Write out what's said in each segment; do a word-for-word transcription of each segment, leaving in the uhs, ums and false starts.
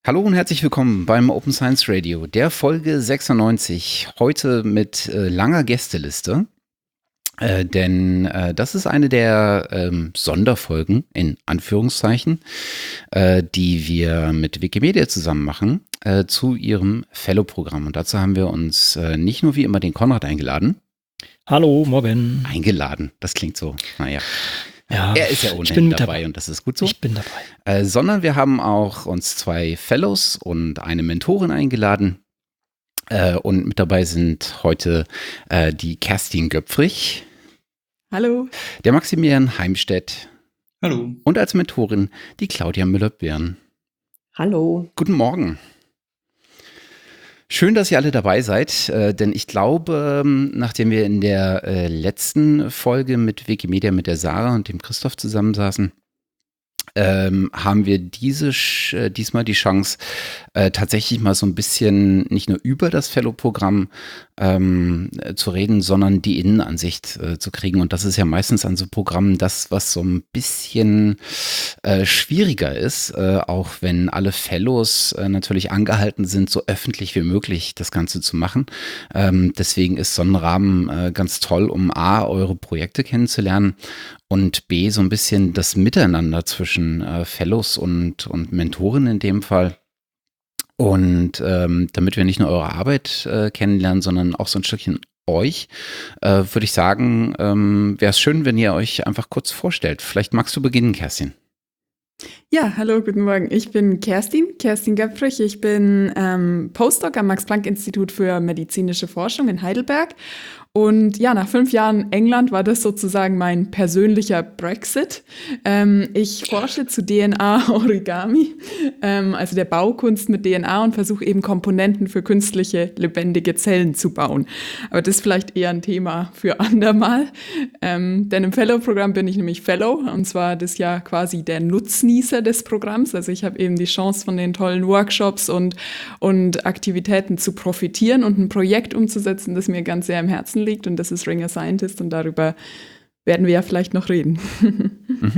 Hallo und herzlich willkommen beim Open Science Radio, der Folge sechsundneunzig. Heute mit äh, langer Gästeliste, äh, denn äh, das ist eine der ähm, Sonderfolgen, in Anführungszeichen, äh, die wir mit Wikimedia zusammen machen, äh, zu ihrem Fellow-Programm. Und dazu haben wir uns äh, nicht nur wie immer den Konrad eingeladen. Hallo, morgen. Eingeladen, das klingt so, naja. Ja, Er ist ja ohnehin dabei, dabei und das ist gut so. Ich bin dabei. Äh, sondern wir haben auch uns zwei Fellows und eine Mentorin eingeladen. Äh, und mit dabei sind heute äh, die Kerstin Göpfrich. Hallo. Der Maximilian Heimstedt. Hallo. Und als Mentorin die Claudia Müller-Birn. Hallo. Guten Morgen. Schön, dass ihr alle dabei seid, äh, denn ich glaube, nachdem wir in der äh, letzten Folge mit Wikimedia mit der Sarah und dem Christoph zusammensaßen, ähm, haben wir diese äh, diesmal die Chance, äh, tatsächlich mal so ein bisschen nicht nur über das Fellow-Programm ähm, äh, zu reden, sondern die Innenansicht äh, zu kriegen. Und das ist ja meistens an so Programmen das, was so ein bisschen äh, schwieriger ist, äh, auch wenn alle Fellows äh, natürlich angehalten sind, so öffentlich wie möglich das Ganze zu machen. Ähm, deswegen ist so ein Rahmen äh, ganz toll, um A, eure Projekte kennenzulernen und B, so ein bisschen das Miteinander zwischen äh, Fellows und, und Mentoren in dem Fall. Und ähm, damit wir nicht nur eure Arbeit äh, kennenlernen, sondern auch so ein Stückchen euch, äh, würde ich sagen, ähm, wäre es schön, wenn ihr euch einfach kurz vorstellt. Vielleicht magst du beginnen, Kerstin. Ja, hallo, guten Morgen. Ich bin Kerstin, Kerstin Göpfrich. Ich bin ähm, Postdoc am Max-Planck-Institut für medizinische Forschung in Heidelberg. Und ja, nach fünf Jahren England war das sozusagen mein persönlicher Brexit. Ähm, ich forsche zu D N A-Origami, ähm, also der Baukunst mit D N A, und versuche eben Komponenten für künstliche, lebendige Zellen zu bauen. Aber das ist vielleicht eher ein Thema für andermal. Ähm, denn im Fellow-Programm bin ich nämlich Fellow, und zwar das Jahr quasi der Nutznießer des Programms. Also ich habe eben die Chance, von den tollen Workshops und, und Aktivitäten zu profitieren und ein Projekt umzusetzen, das mir ganz sehr am Herzen liegt, und das ist Ring a Scientist, und darüber werden wir ja vielleicht noch reden. Mhm.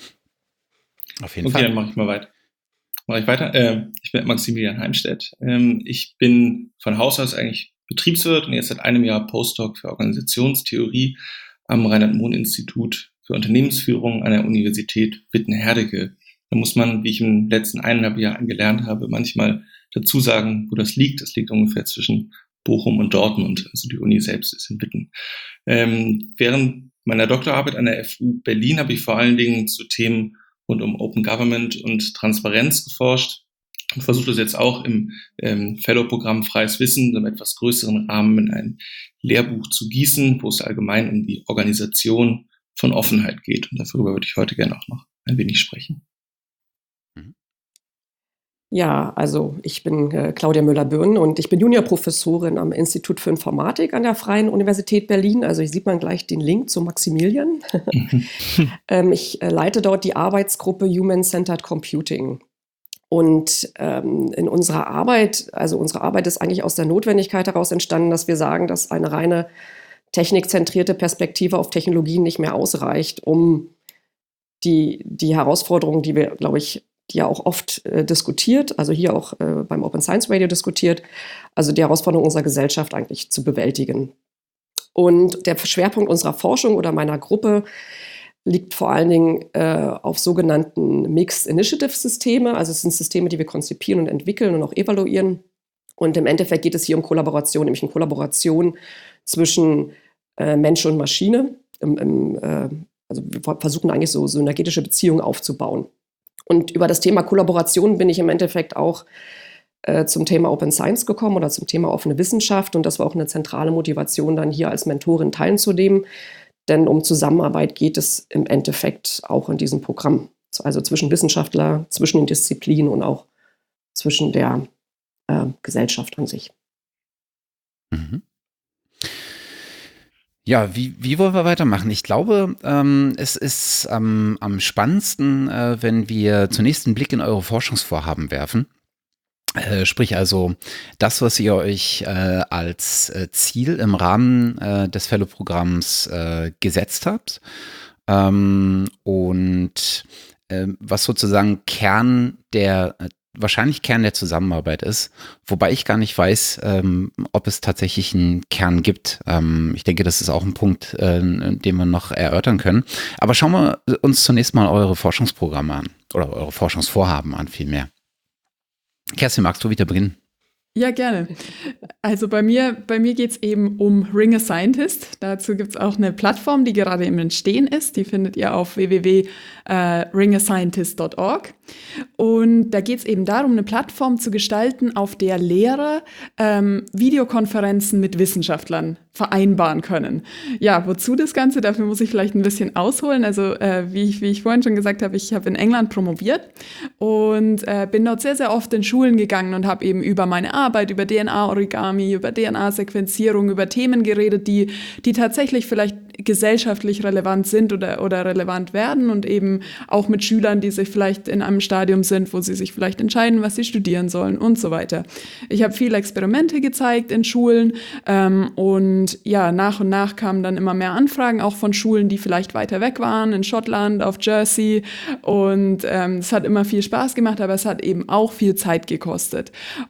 Auf jeden okay, Fall. Okay, dann mache ich mal weiter. Mache ich weiter. Äh, ich bin Maximilian Heimstedt. Ähm, ich bin von Haus aus eigentlich Betriebswirt und jetzt seit einem Jahr Postdoc für Organisationstheorie am Reinhard-Mohn-Institut für Unternehmensführung an der Universität Witten-Herdecke. Da muss man, wie ich im letzten eineinhalb Jahren gelernt habe, manchmal dazu sagen, wo das liegt. Das liegt ungefähr zwischen Bochum und Dortmund, also die Uni selbst ist in Witten. Ähm, während meiner Doktorarbeit an der F U Berlin habe ich vor allen Dingen zu Themen rund um Open Government und Transparenz geforscht und versuche das jetzt auch im ähm, Fellow-Programm Freies Wissen im etwas größeren Rahmen in ein Lehrbuch zu gießen, wo es allgemein um die Organisation von Offenheit geht. Und darüber würde ich heute gerne auch noch ein wenig sprechen. Ja, also ich bin äh, Claudia Müller-Birn und ich bin Juniorprofessorin am Institut für Informatik an der Freien Universität Berlin. Also hier sieht man gleich den Link zu Maximilian. ähm, ich äh, leite dort die Arbeitsgruppe Human-Centered Computing. Und ähm, in unserer Arbeit, also unsere Arbeit ist eigentlich aus der Notwendigkeit heraus entstanden, dass wir sagen, dass eine reine technikzentrierte Perspektive auf Technologien nicht mehr ausreicht, um die, die Herausforderungen, die wir, glaube ich, die ja auch oft äh, diskutiert, also hier auch äh, beim Open Science Radio diskutiert, also die Herausforderung unserer Gesellschaft eigentlich zu bewältigen. Und der Schwerpunkt unserer Forschung oder meiner Gruppe liegt vor allen Dingen äh, auf sogenannten Mixed Initiative Systeme, also es sind Systeme, die wir konzipieren und entwickeln und auch evaluieren. Und im Endeffekt geht es hier um Kollaboration, nämlich um Kollaboration zwischen äh, Mensch und Maschine. Im, im, äh, also wir versuchen eigentlich so synergetische Beziehungen aufzubauen. Und über das Thema Kollaboration bin ich im Endeffekt auch äh, zum Thema Open Science gekommen oder zum Thema offene Wissenschaft. Und das war auch eine zentrale Motivation, dann hier als Mentorin teilzunehmen. Denn um Zusammenarbeit geht es im Endeffekt auch in diesem Programm. Also zwischen Wissenschaftler, zwischen den Disziplinen und auch zwischen der äh, Gesellschaft an sich. Mhm. Ja, wie, wie wollen wir weitermachen? Ich glaube, ähm, es ist ähm, am spannendsten, äh, wenn wir zunächst einen Blick in eure Forschungsvorhaben werfen. Äh, sprich also das, was ihr euch äh, als äh, Ziel im Rahmen äh, des Fellow-Programms äh, gesetzt habt ähm, und äh, was sozusagen Kern der wahrscheinlich Kern der Zusammenarbeit ist, wobei ich gar nicht weiß, ähm, ob es tatsächlich einen Kern gibt. Ähm, ich denke, das ist auch ein Punkt, äh, den wir noch erörtern können. Aber schauen wir uns zunächst mal eure Forschungsprogramme an oder eure Forschungsvorhaben an vielmehr. Kerstin, magst du wieder beginnen? Ja, gerne. Also bei mir, bei mir geht es eben um Ring a Scientist. Dazu gibt es auch eine Plattform, die gerade im Entstehen ist. Die findet ihr auf w w w punkt ring a scientist punkt org. Und da geht es eben darum, eine Plattform zu gestalten, auf der Lehrer ähm, Videokonferenzen mit Wissenschaftlern vereinbaren können. Ja, wozu das Ganze? Dafür muss ich vielleicht ein bisschen ausholen. Also äh, wie, ich, wie ich vorhin schon gesagt habe, ich habe in England promoviert und äh, bin dort sehr, sehr oft in Schulen gegangen und habe eben über meine Arbeit, über D N A-Origami, über D N A-Sequenzierung, über Themen geredet, die, die tatsächlich vielleicht gesellschaftlich relevant sind oder, oder relevant werden und eben auch mit Schülern, die sich vielleicht in einem Stadium sind, wo sie sich vielleicht entscheiden, was sie studieren sollen und so weiter. Ich habe viele Experimente gezeigt in Schulen ähm, und ja, nach und nach kamen dann immer mehr Anfragen, auch von Schulen, die vielleicht weiter weg waren, in Schottland, auf Jersey, und ähm, es hat immer viel Spaß gemacht, aber es hat eben auch viel Zeit gekostet.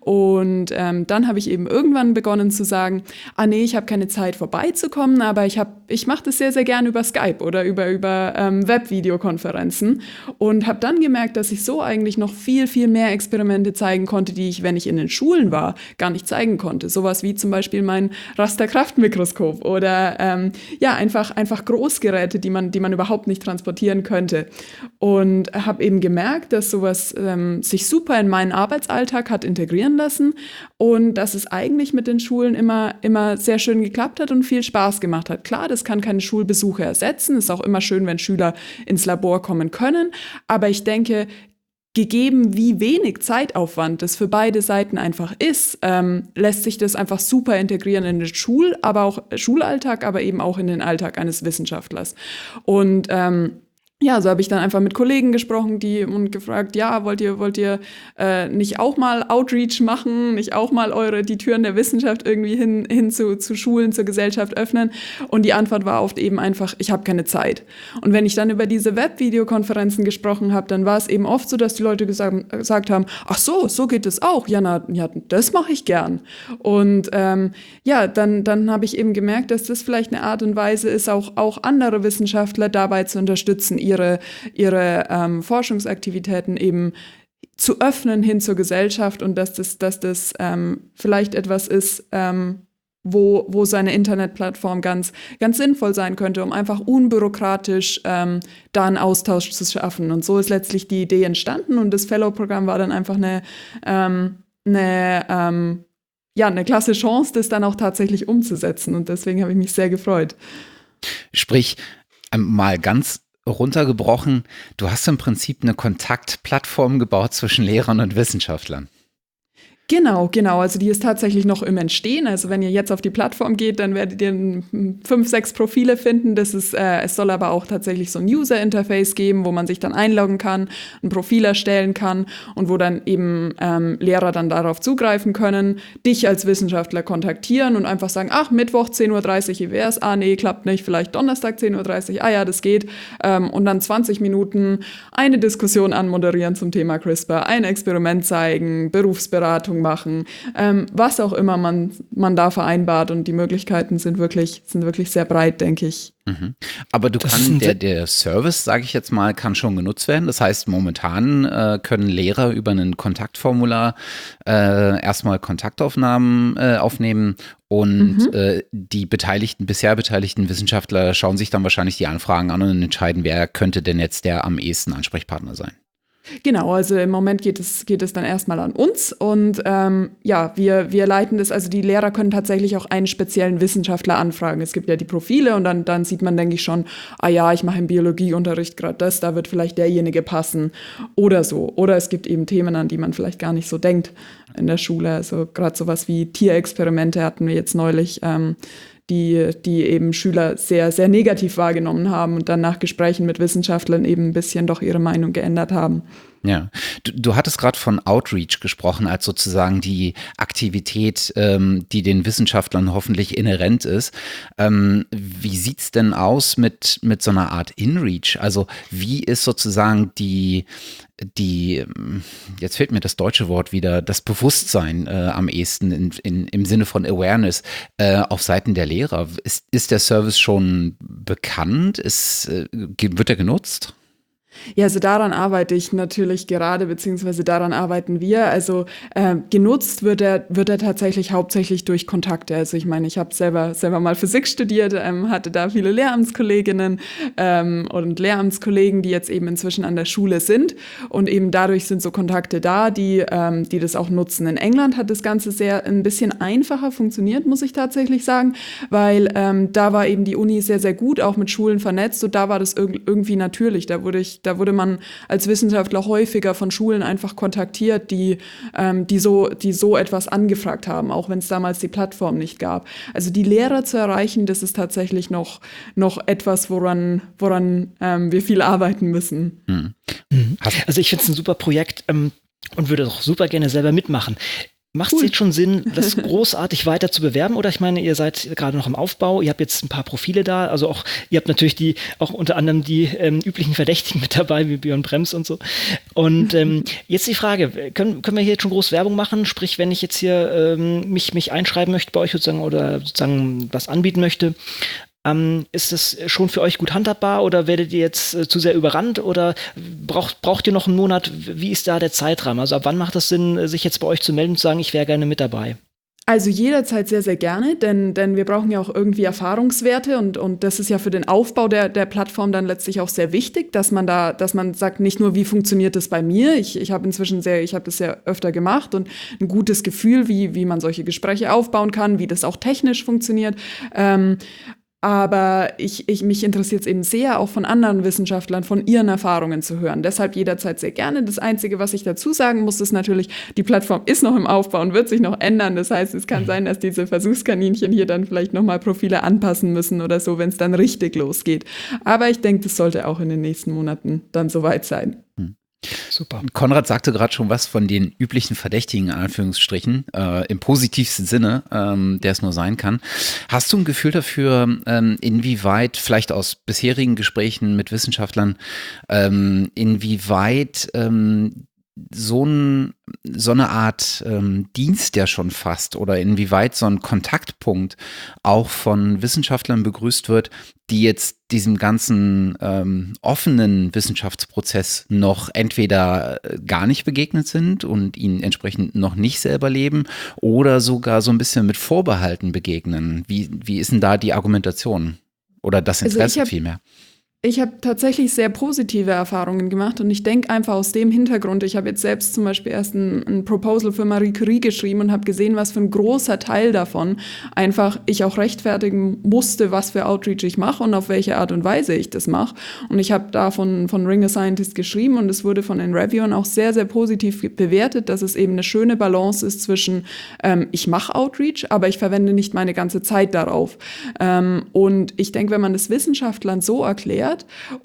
Und ähm, dann habe ich eben irgendwann begonnen zu sagen, ah nee, ich habe keine Zeit vorbeizukommen, aber ich, hab, ich mache das sehr, sehr gerne über Skype oder über, über ähm, Webvideokonferenzen und habe dann gemerkt, dass ich so eigentlich noch viel, viel mehr Experimente zeigen konnte, die ich, wenn ich in den Schulen war, gar nicht zeigen konnte. Sowas wie zum Beispiel mein Rasterkraftmikroskop oder ähm, ja, einfach, einfach Großgeräte, die man, die man überhaupt nicht transportieren könnte. Und habe eben gemerkt, dass sowas ähm, sich super in meinen Arbeitsalltag hat integrieren lassen und dass es eigentlich mit den Schulen immer, immer sehr schön geklappt hat und viel Spaß gemacht hat. Klar, das kann keine Schulbesuche ersetzen. Es ist auch immer schön, wenn Schüler ins Labor kommen können. Aber ich denke, gegeben, wie wenig Zeitaufwand das für beide Seiten einfach ist, ähm, lässt sich das einfach super integrieren in den Schul-, aber auch Schulalltag, aber eben auch in den Alltag eines Wissenschaftlers. Und ähm, ja, so habe ich dann einfach mit Kollegen gesprochen, die und gefragt, ja, wollt ihr, wollt ihr äh, nicht auch mal Outreach machen, nicht auch mal eure die Türen der Wissenschaft irgendwie hin, hin zu, zu Schulen, zur Gesellschaft öffnen? Und die Antwort war oft eben einfach, ich habe keine Zeit. Und wenn ich dann über diese Webvideokonferenzen gesprochen habe, dann war es eben oft so, dass die Leute gesagt, gesagt haben, ach so, so geht es auch. Ja, na, ja, das mache ich gern. Und ähm, ja, dann, dann habe ich eben gemerkt, dass das vielleicht eine Art und Weise ist, auch, auch andere Wissenschaftler dabei zu unterstützen, ihre, ihre ähm, Forschungsaktivitäten eben zu öffnen hin zur Gesellschaft und dass das, dass das ähm, vielleicht etwas ist, ähm, wo, wo so eine Internetplattform ganz, ganz sinnvoll sein könnte, um einfach unbürokratisch ähm, da einen Austausch zu schaffen. Und so ist letztlich die Idee entstanden und das Fellow-Programm war dann einfach eine, ähm, eine, ähm, ja, eine klasse Chance, das dann auch tatsächlich umzusetzen. Und deswegen habe ich mich sehr gefreut. Sprich, mal ganz runtergebrochen, du hast im Prinzip eine Kontaktplattform gebaut zwischen Lehrern und Wissenschaftlern. Genau, genau. Also die ist tatsächlich noch im Entstehen. Also wenn ihr jetzt auf die Plattform geht, dann werdet ihr fünf, sechs Profile finden. Das ist, äh, es soll aber auch tatsächlich so ein User-Interface geben, wo man sich dann einloggen kann, ein Profil erstellen kann und wo dann eben ähm, Lehrer dann darauf zugreifen können, dich als Wissenschaftler kontaktieren und einfach sagen, ach, Mittwoch zehn Uhr dreißig, wie wär's? Ah, nee, klappt nicht. Vielleicht Donnerstag zehn Uhr dreißig, ah ja, das geht. Ähm, und dann zwanzig Minuten eine Diskussion anmoderieren zum Thema CRISPR, ein Experiment zeigen, Berufsberatung machen, ähm, was auch immer man, man da vereinbart und die Möglichkeiten sind wirklich, sind wirklich sehr breit, denke ich. Mhm. Aber du kannst, der, der Service, sage ich jetzt mal, kann schon genutzt werden. Das heißt, momentan äh, können Lehrer über ein Kontaktformular äh, erstmal Kontaktaufnahmen äh, aufnehmen und mhm. äh, die beteiligten, bisher beteiligten Wissenschaftler schauen sich dann wahrscheinlich die Anfragen an und entscheiden, wer könnte denn jetzt der am ehesten Ansprechpartner sein. Genau, also im Moment geht es, geht es dann erstmal an uns und ähm, ja, wir, wir leiten das, also die Lehrer können tatsächlich auch einen speziellen Wissenschaftler anfragen. Es gibt ja die Profile und dann, dann sieht man, denke ich schon, ah ja, ich mache im Biologieunterricht gerade das, da wird vielleicht derjenige passen oder so. Oder es gibt eben Themen, an die man vielleicht gar nicht so denkt in der Schule. Also gerade sowas wie Tierexperimente hatten wir jetzt neulich, ähm, die, die eben Schüler sehr, sehr negativ wahrgenommen haben und dann nach Gesprächen mit Wissenschaftlern eben ein bisschen doch ihre Meinung geändert haben. Ja, du, du hattest gerade von Outreach gesprochen, als sozusagen die Aktivität, ähm, die den Wissenschaftlern hoffentlich inhärent ist. Ähm, wie sieht's denn aus mit, mit so einer Art Inreach? Also wie ist sozusagen die, die, jetzt fehlt mir das deutsche Wort wieder, das Bewusstsein äh, am ehesten in, in, im Sinne von Awareness äh, auf Seiten der Lehrer? Ist, ist der Service schon bekannt? Ist, äh, wird er genutzt? Ja, also daran arbeite ich natürlich gerade, beziehungsweise daran arbeiten wir. Also äh, genutzt wird er, wird er tatsächlich hauptsächlich durch Kontakte. Also ich meine, ich habe selber, selber mal Physik studiert, ähm, hatte da viele Lehramtskolleginnen ähm, und Lehramtskollegen, die jetzt eben inzwischen an der Schule sind. Und eben dadurch sind so Kontakte da, die, ähm, die das auch nutzen. In England hat das Ganze sehr ein bisschen einfacher funktioniert, muss ich tatsächlich sagen, weil ähm, da war eben die Uni sehr, sehr gut, auch mit Schulen vernetzt. Und da war das irg- irgendwie natürlich. Da wurde ich Da wurde man als Wissenschaftler häufiger von Schulen einfach kontaktiert, die, ähm, die, so, die so etwas angefragt haben, auch wenn es damals die Plattform nicht gab. Also die Lehrer zu erreichen, das ist tatsächlich noch, noch etwas, woran, woran ähm, wir viel arbeiten müssen. Mhm. Also ich finde es ein super Projekt ähm, und würde auch super gerne selber mitmachen. Macht es cool. jetzt schon Sinn, das großartig weiter zu bewerben? Oder ich meine, ihr seid gerade noch im Aufbau, ihr habt jetzt ein paar Profile da, also auch, ihr habt natürlich die, auch unter anderem die ähm, üblichen Verdächtigen mit dabei, wie Björn Brems und so. Und ähm, jetzt die Frage, können, können wir hier jetzt schon groß Werbung machen? Sprich, wenn ich jetzt hier ähm, mich, mich einschreiben möchte bei euch sozusagen oder sozusagen was anbieten möchte, Ähm, ist das schon für euch gut handhabbar oder werdet ihr jetzt äh, zu sehr überrannt oder braucht, braucht ihr noch einen Monat? Wie ist da der Zeitrahmen? Also ab wann macht es Sinn, sich jetzt bei euch zu melden und zu sagen, ich wäre gerne mit dabei? Also jederzeit sehr, sehr gerne, denn, denn wir brauchen ja auch irgendwie Erfahrungswerte und, und das ist ja für den Aufbau der, der Plattform dann letztlich auch sehr wichtig, dass man da, dass man sagt, nicht nur, wie funktioniert das bei mir, ich, ich habe inzwischen sehr, ich habe das ja öfter gemacht und ein gutes Gefühl, wie, wie man solche Gespräche aufbauen kann, wie das auch technisch funktioniert. Ähm, Aber ich, ich, mich interessiert es eben sehr, auch von anderen Wissenschaftlern, von ihren Erfahrungen zu hören. Deshalb jederzeit sehr gerne. Das Einzige, was ich dazu sagen muss, ist natürlich, die Plattform ist noch im Aufbau und wird sich noch ändern. Das heißt, es kann sein, dass diese Versuchskaninchen hier dann vielleicht nochmal Profile anpassen müssen oder so, wenn es dann richtig losgeht. Aber ich denke, das sollte auch in den nächsten Monaten dann soweit sein. Hm. Super. Konrad sagte gerade schon was von den üblichen Verdächtigen, in Anführungsstrichen, äh, im positivsten Sinne, ähm, der es nur sein kann. Hast du ein Gefühl dafür, ähm, inwieweit, vielleicht aus bisherigen Gesprächen mit Wissenschaftlern, ähm, inwieweit ähm, so, ein, so eine Art ähm, Dienst ja schon fast oder inwieweit so ein Kontaktpunkt auch von Wissenschaftlern begrüßt wird, die jetzt diesem ganzen ähm, offenen Wissenschaftsprozess noch entweder gar nicht begegnet sind und ihn entsprechend noch nicht selber leben oder sogar so ein bisschen mit Vorbehalten begegnen. Wie, wie ist denn da die Argumentation oder das Interesse also vielmehr? Ich habe tatsächlich sehr positive Erfahrungen gemacht und ich denke einfach aus dem Hintergrund, ich habe jetzt selbst zum Beispiel erst ein, ein Proposal für Marie Curie geschrieben und habe gesehen, was für ein großer Teil davon einfach ich auch rechtfertigen musste, was für Outreach ich mache und auf welche Art und Weise ich das mache. Und ich habe da von, von Ring a Scientist geschrieben und es wurde von den Reviewern auch sehr, sehr positiv bewertet, dass es eben eine schöne Balance ist zwischen ähm, ich mache Outreach, aber ich verwende nicht meine ganze Zeit darauf. Ähm, und ich denke, wenn man das Wissenschaftlern so erklärt,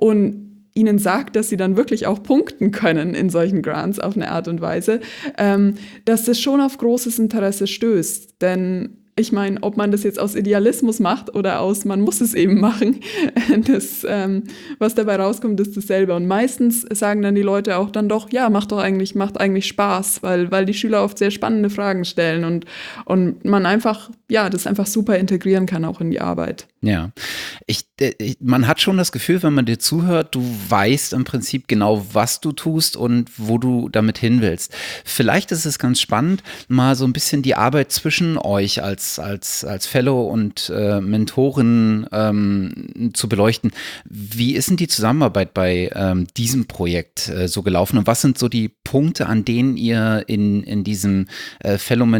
und ihnen sagt, dass sie dann wirklich auch punkten können in solchen Grants auf eine Art und Weise, ähm, dass das schon auf großes Interesse stößt. Denn ich meine, ob man das jetzt aus Idealismus macht oder aus, man muss es eben machen, das, ähm, was dabei rauskommt, ist dasselbe. Und meistens sagen dann die Leute auch dann doch, ja, macht doch eigentlich, macht eigentlich Spaß, weil, weil die Schüler oft sehr spannende Fragen stellen und, und man einfach, ja, das einfach super integrieren kann auch in die Arbeit. Ja, ich, ich, man hat schon das Gefühl, wenn man dir zuhört, du weißt im Prinzip genau, was du tust und wo du damit hin willst. Vielleicht ist es ganz spannend, mal so ein bisschen die Arbeit zwischen euch als, als, als Fellow und äh, Mentorin ähm, zu beleuchten. Wie ist denn die Zusammenarbeit bei ähm, diesem Projekt äh, so gelaufen und was sind so die Punkte, an denen ihr in, in diesem äh,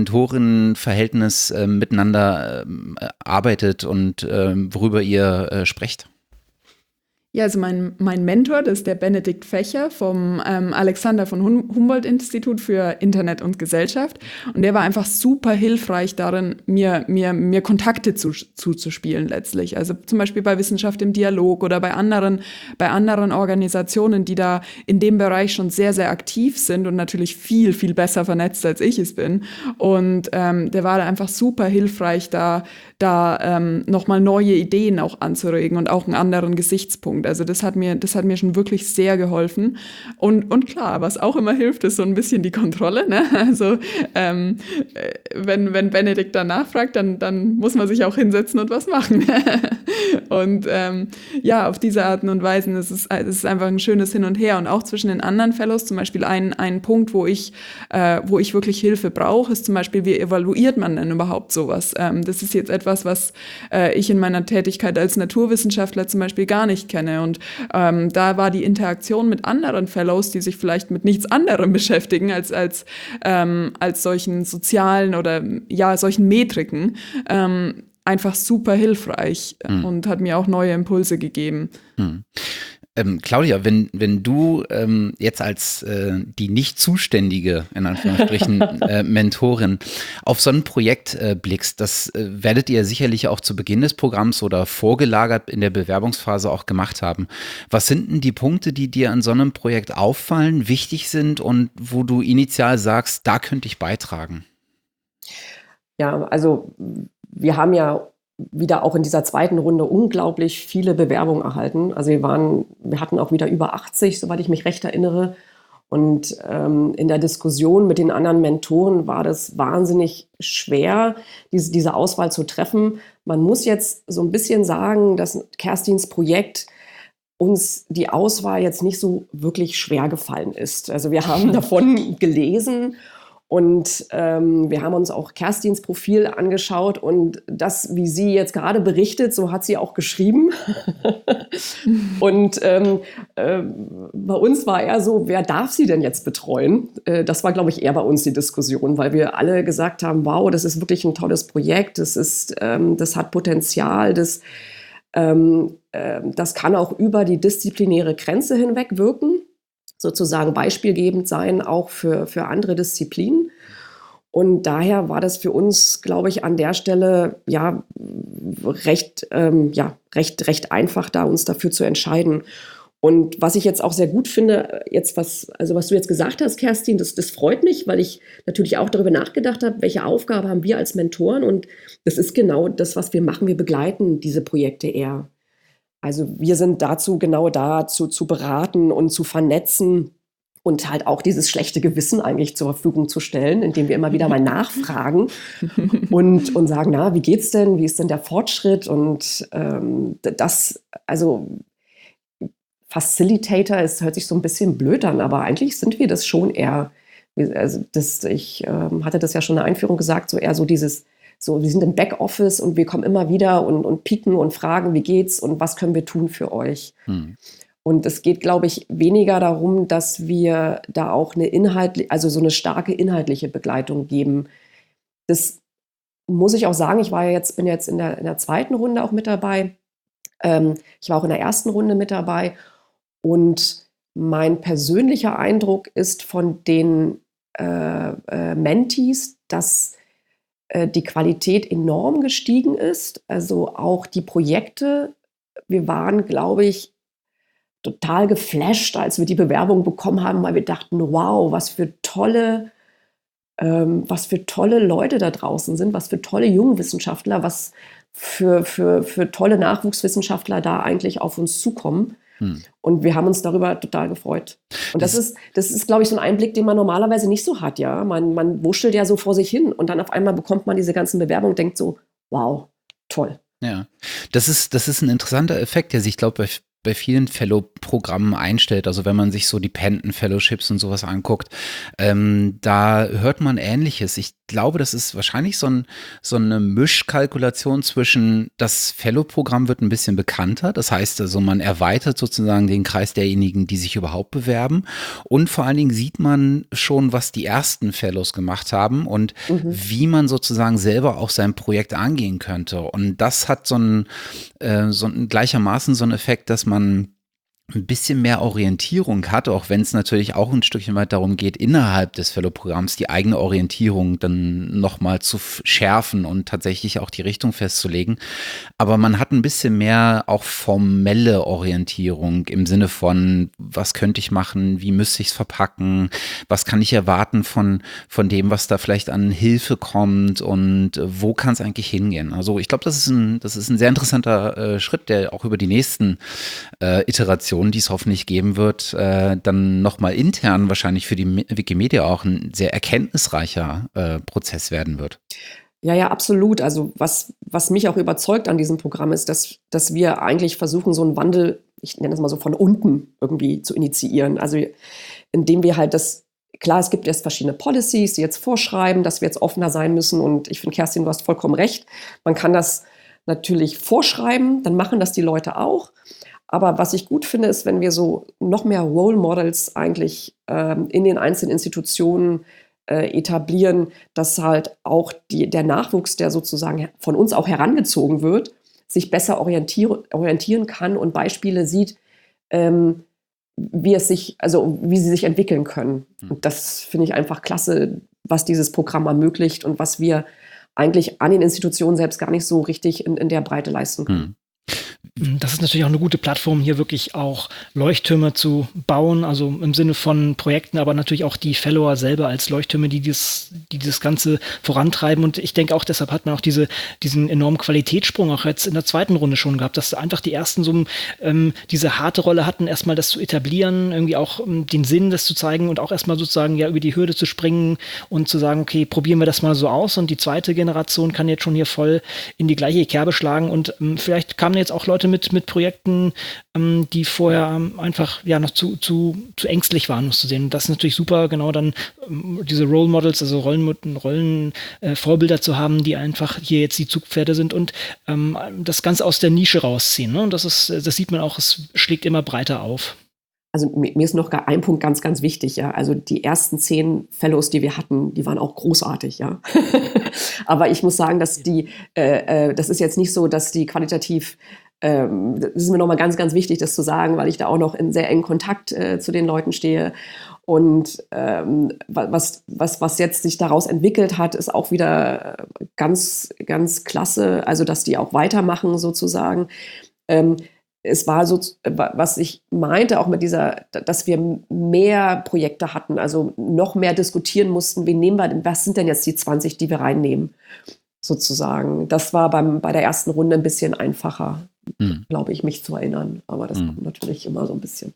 Fellow-Mentoren-Verhältnis äh, miteinander äh, arbeitet und äh, worüber ihr äh, sprecht? Ja, also mein, mein Mentor, das ist der Benedikt Fächer vom ähm, Alexander von Hum- Humboldt-Institut für Internet und Gesellschaft. Und der war einfach super hilfreich darin, mir, mir, mir Kontakte zu, zuzuspielen letztlich. Also zum Beispiel bei Wissenschaft im Dialog oder bei anderen, bei anderen Organisationen, die da in dem Bereich schon sehr, sehr aktiv sind und natürlich viel, viel besser vernetzt, als ich es bin. Und ähm, der war da einfach super hilfreich, da, da ähm, nochmal neue Ideen auch anzuregen und auch einen anderen Gesichtspunkt. Also das hat mir, das hat mir schon wirklich sehr geholfen. Und, und klar, was auch immer hilft, ist so ein bisschen die Kontrolle. Ne? Also ähm, wenn, wenn Benedikt dann nachfragt, dann, dann muss man sich auch hinsetzen und was machen. Und ähm, ja, auf diese Arten und Weisen ist es, es ist einfach ein schönes Hin und Her. Und auch zwischen den anderen Fellows, zum Beispiel ein, ein Punkt, wo ich, äh, wo ich wirklich Hilfe brauche, ist zum Beispiel, wie evaluiert man denn überhaupt sowas? Ähm, das ist jetzt etwas, was äh, ich in meiner Tätigkeit als Naturwissenschaftler zum Beispiel gar nicht kenne. Und ähm, da war die Interaktion mit anderen Fellows, die sich vielleicht mit nichts anderem beschäftigen als, als, ähm, als solchen sozialen oder ja, solchen Metriken, ähm, einfach super hilfreich hm. und hat mir auch neue Impulse gegeben. Hm. Ähm, Claudia, wenn, wenn du ähm, jetzt als äh, die nicht zuständige, in Anführungsstrichen, äh, Mentorin auf so ein Projekt äh, blickst, das äh, werdet ihr sicherlich auch zu Beginn des Programms oder vorgelagert in der Bewerbungsphase auch gemacht haben. Was sind denn die Punkte, die dir an so einem Projekt auffallen, wichtig sind und wo du initial sagst, da könnte ich beitragen? Ja, also wir haben ja wieder auch in dieser zweiten Runde unglaublich viele Bewerbungen erhalten. Also wir waren, wir hatten auch wieder über achtzig, soweit ich mich recht erinnere. Und ähm, in der Diskussion mit den anderen Mentoren war das wahnsinnig schwer, diese, diese Auswahl zu treffen. Man muss jetzt so ein bisschen sagen, dass Kerstins Projekt uns die Auswahl jetzt nicht so wirklich schwer gefallen ist. Also wir haben davon gelesen. Und ähm, wir haben uns auch Kerstins Profil angeschaut und das, wie sie jetzt gerade berichtet, so hat sie auch geschrieben. Und ähm, äh, bei uns war eher so, wer darf sie denn jetzt betreuen? Äh, das war, glaube ich, eher bei uns die Diskussion, weil wir alle gesagt haben, wow, das ist wirklich ein tolles Projekt, das ist, ähm, das hat Potenzial, das, ähm, äh, das kann auch über die disziplinäre Grenze hinweg wirken. Sozusagen beispielgebend sein, auch für, für andere Disziplinen. Und daher war das für uns, glaube ich, an der Stelle ja recht, ähm, ja, recht, recht einfach, da uns dafür zu entscheiden. Und was ich jetzt auch sehr gut finde, jetzt was, also was du jetzt gesagt hast, Kerstin, das, das freut mich, weil ich natürlich auch darüber nachgedacht habe, welche Aufgabe haben wir als Mentoren. Und das ist genau das, was wir machen. Wir begleiten diese Projekte eher. Also wir sind dazu genau da, zu, zu beraten und zu vernetzen und halt auch dieses schlechte Gewissen eigentlich zur Verfügung zu stellen, indem wir immer wieder mal nachfragen und, und sagen, na, wie geht's denn, wie ist denn der Fortschritt? Und ähm, das, also Facilitator, es hört sich so ein bisschen blöd an, aber eigentlich sind wir das schon eher, also das, ich ähm, hatte das ja schon in der Einführung gesagt, so eher so dieses, so, wir sind im Backoffice und wir kommen immer wieder und, und pieken und fragen, wie geht's und was können wir tun für euch? Hm. Und es geht, glaube ich, weniger darum, dass wir da auch eine inhaltliche, also so eine starke inhaltliche Begleitung geben. Das muss ich auch sagen, ich war ja jetzt, bin jetzt in der, in der zweiten Runde auch mit dabei. Ähm, ich war auch in der ersten Runde mit dabei. Und mein persönlicher Eindruck ist von den äh, äh, Mentees, dass die Qualität enorm gestiegen ist, also auch die Projekte. Wir waren, glaube ich, total geflasht, als wir die Bewerbung bekommen haben, weil wir dachten, wow, was für tolle, ähm, was für tolle Leute da draußen sind, was für tolle Jungwissenschaftler, was für, für, für tolle Nachwuchswissenschaftler da eigentlich auf uns zukommen. Hm. Und wir haben uns darüber total gefreut. Und das, das ist, das ist, glaube ich, so ein Einblick, den man normalerweise nicht so hat, ja. Man, man wurschtelt ja so vor sich hin und dann auf einmal bekommt man diese ganzen Bewerbungen und denkt so, wow, toll. Ja, das ist, das ist ein interessanter Effekt, der sich, glaube ich, bei vielen Fellow-Programmen einstellt. Also wenn man sich so die Penton-Fellowships und sowas anguckt, ähm, da hört man Ähnliches. Ich glaube, das ist wahrscheinlich so, ein, so eine Mischkalkulation zwischen, das Fellow-Programm wird ein bisschen bekannter. Das heißt also, man erweitert sozusagen den Kreis derjenigen, die sich überhaupt bewerben. Und vor allen Dingen sieht man schon, was die ersten Fellows gemacht haben und mhm. wie man sozusagen selber auch sein Projekt angehen könnte. Und das hat so ein, äh, so ein gleichermaßen so einen Effekt, dass man ein bisschen mehr Orientierung hat, auch wenn es natürlich auch ein Stückchen weit darum geht, innerhalb des Fellow-Programms die eigene Orientierung dann nochmal zu f- schärfen und tatsächlich auch die Richtung festzulegen. Aber man hat ein bisschen mehr auch formelle Orientierung im Sinne von, was könnte ich machen, wie müsste ich es verpacken, was kann ich erwarten von, von dem, was da vielleicht an Hilfe kommt und äh, wo kann es eigentlich hingehen. Also ich glaube, das ist ein, das ist ein sehr interessanter äh, Schritt, der auch über die nächsten äh, Iterationen, die es hoffentlich geben wird, äh, dann nochmal intern wahrscheinlich für die Me- Wikimedia auch ein sehr erkenntnisreicher äh, Prozess werden wird. Ja, ja, absolut. Also was, was mich auch überzeugt an diesem Programm ist, dass, dass wir eigentlich versuchen, so einen Wandel, ich nenne das mal so von unten irgendwie zu initiieren. Also indem wir halt das, klar, es gibt jetzt verschiedene Policies, die jetzt vorschreiben, dass wir jetzt offener sein müssen. Und ich finde, Kerstin, du hast vollkommen recht. Man kann das natürlich vorschreiben, dann machen das die Leute auch. Aber was ich gut finde, ist, wenn wir so noch mehr Role Models eigentlich ähm, in den einzelnen Institutionen äh, etablieren, dass halt auch die, der Nachwuchs, der sozusagen von uns auch herangezogen wird, sich besser orientier- orientieren kann und Beispiele sieht, ähm, wie es sich, also wie sie sich entwickeln können. Und das finde ich einfach klasse, was dieses Programm ermöglicht und was wir eigentlich an den Institutionen selbst gar nicht so richtig in, in der Breite leisten können. Hm. Das ist natürlich auch eine gute Plattform, hier wirklich auch Leuchttürme zu bauen, also im Sinne von Projekten, aber natürlich auch die Fellower selber als Leuchttürme, die das, die das Ganze vorantreiben. Und ich denke auch, deshalb hat man auch diese, diesen enormen Qualitätssprung auch jetzt in der zweiten Runde schon gehabt, dass einfach die ersten so ähm, diese harte Rolle hatten, erstmal das zu etablieren, irgendwie auch ähm, den Sinn, das zu zeigen und auch erstmal sozusagen ja über die Hürde zu springen und zu sagen, okay, probieren wir das mal so aus. Und die zweite Generation kann jetzt schon hier voll in die gleiche Kerbe schlagen. Und ähm, vielleicht kamen jetzt auch Leute mit, mit Projekten, ähm, die vorher ähm, einfach ja noch zu, zu, zu ängstlich waren, muss zu sehen. Und das ist natürlich super, genau dann ähm, diese Role Models, also Rollen, Rollen äh, Vorbilder zu haben, die einfach hier jetzt die Zugpferde sind und ähm, das Ganze aus der Nische rausziehen. Ne? Und das ist, das sieht man auch, es schlägt immer breiter auf. Also mir mir ist noch gar ein Punkt ganz, ganz wichtig, ja. Also die ersten zehn Fellows, die wir hatten, die waren auch großartig, ja. Aber ich muss sagen, dass die, äh, äh, das ist jetzt nicht so, dass die qualitativ, ähm, das ist mir nochmal ganz, ganz wichtig, das zu sagen, weil ich da auch noch in sehr engen Kontakt äh, zu den Leuten stehe. Und ähm, was, was, was jetzt sich daraus entwickelt hat, ist auch wieder ganz, ganz klasse. Also dass die auch weitermachen sozusagen. Ähm, Es war so, was ich meinte, auch mit dieser, dass wir mehr Projekte hatten, also noch mehr diskutieren mussten, wen nehmen wir denn, was sind denn jetzt die zwanzig, die wir reinnehmen, sozusagen. Das war beim, bei der ersten Runde ein bisschen einfacher, hm. glaube ich, mich zu erinnern. Aber das hm. kommt natürlich immer so ein bisschen.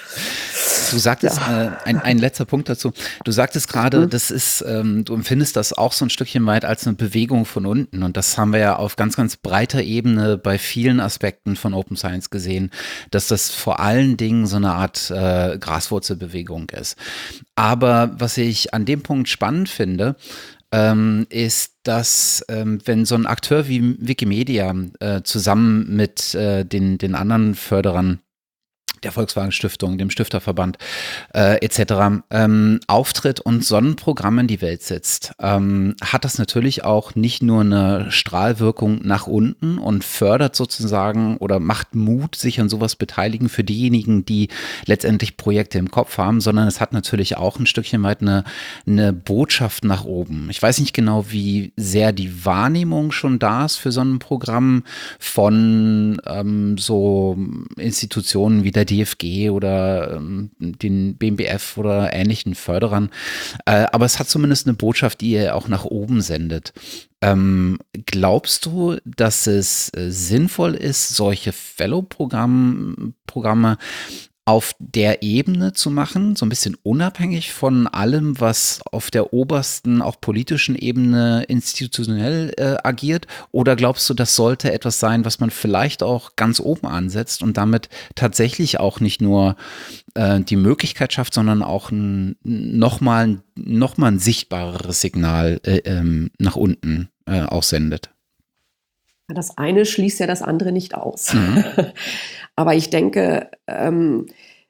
Du sagtest, ja. äh, ein, ein letzter Punkt dazu, du sagtest gerade, mhm. das ist, ähm, du empfindest das auch so ein Stückchen weit als eine Bewegung von unten und das haben wir ja auf ganz, ganz breiter Ebene bei vielen Aspekten von Open Science gesehen, dass das vor allen Dingen so eine Art äh, Graswurzelbewegung ist. Aber was ich an dem Punkt spannend finde, ähm, ist, dass ähm, wenn so ein Akteur wie Wikimedia äh, zusammen mit äh, den, den anderen Förderern der Volkswagen Stiftung, dem Stifterverband äh, et cetera ähm, auftritt und so ein Programm in die Welt setzt, ähm, hat das natürlich auch nicht nur eine Strahlwirkung nach unten und fördert sozusagen oder macht Mut, sich an sowas beteiligen für diejenigen, die letztendlich Projekte im Kopf haben, sondern es hat natürlich auch ein Stückchen weit eine, eine Botschaft nach oben. Ich weiß nicht genau, wie sehr die Wahrnehmung schon da ist für so ein Programm von ähm, so Institutionen wie der D F G oder ähm, den B M B F oder ähnlichen Förderern. Äh, aber es hat zumindest eine Botschaft, die ihr auch nach oben sendet. Ähm, glaubst du, dass es äh, sinnvoll ist, solche Fellow-Programme Programme auf der Ebene zu machen, so ein bisschen unabhängig von allem, was auf der obersten, auch politischen Ebene institutionell äh, agiert? Oder glaubst du, das sollte etwas sein, was man vielleicht auch ganz oben ansetzt und damit tatsächlich auch nicht nur äh, die Möglichkeit schafft, sondern auch ein, nochmal noch mal ein sichtbareres Signal äh, ähm, nach unten äh, aussendet? Das eine schließt ja das andere nicht aus. Mhm. Aber ich denke, ähm,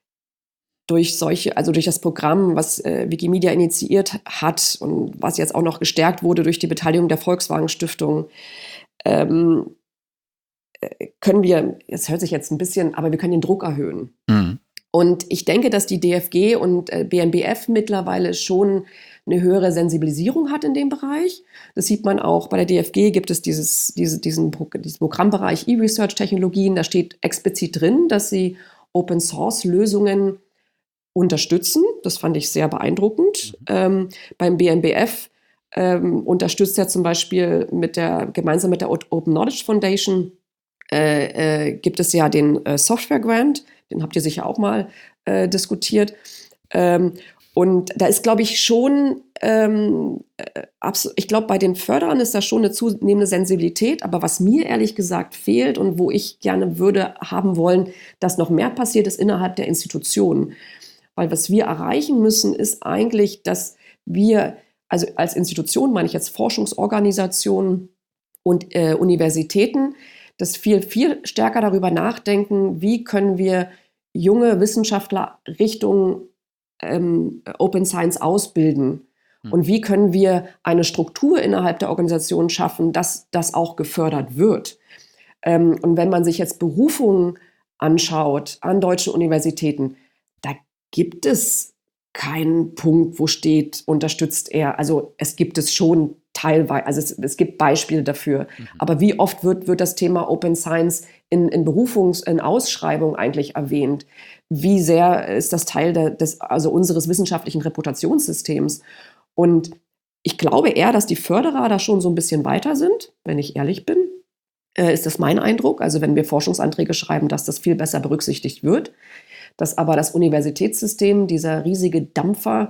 durch solche, also durch das Programm, was äh, Wikimedia initiiert hat und was jetzt auch noch gestärkt wurde durch die Beteiligung der Volkswagen Stiftung, ähm, können wir, es hört sich jetzt ein bisschen, aber wir können den Druck erhöhen. Mhm. Und ich denke, dass die D F G und äh, B M B F mittlerweile schon eine höhere Sensibilisierung hat in dem Bereich. Das sieht man auch. Bei der D F G gibt es dieses, diese, diesen, diesen Programmbereich E-Research-Technologien. Da steht explizit drin, dass sie Open-Source-Lösungen unterstützen. Das fand ich sehr beeindruckend. Mhm. Ähm, beim B M B F ähm, unterstützt er zum Beispiel mit der, gemeinsam mit der Open Knowledge Foundation äh, äh, gibt es ja den äh, Software Grant. Den habt ihr sicher auch mal äh, diskutiert. Ähm, und da ist, glaube ich, schon, ähm, äh, ich glaube, bei den Förderern ist da schon eine zunehmende Sensibilität. Aber was mir ehrlich gesagt fehlt und wo ich gerne würde haben wollen, dass noch mehr passiert, ist innerhalb der Institutionen. Weil was wir erreichen müssen, ist eigentlich, dass wir, also als Institution meine ich jetzt Forschungsorganisationen und äh, Universitäten, dass viel, viel stärker darüber nachdenken, wie können wir junge Wissenschaftler Richtung ähm, Open Science ausbilden hm. und wie können wir eine Struktur innerhalb der Organisation schaffen, dass das auch gefördert wird. Ähm, und wenn man sich jetzt Berufungen anschaut an deutschen Universitäten, da gibt es keinen Punkt, wo steht, unterstützt er. Also es gibt es schon teilweise, also es, es gibt Beispiele dafür. Mhm. Aber wie oft wird, wird das Thema Open Science in, in Berufungs-, in Ausschreibungen eigentlich erwähnt? Wie sehr ist das Teil der, des, also unseres wissenschaftlichen Reputationssystems? Und ich glaube eher, dass die Förderer da schon so ein bisschen weiter sind, wenn ich ehrlich bin. Äh, ist das mein Eindruck? Also wenn wir Forschungsanträge schreiben, dass das viel besser berücksichtigt wird. Dass aber das Universitätssystem, dieser riesige Dampfer,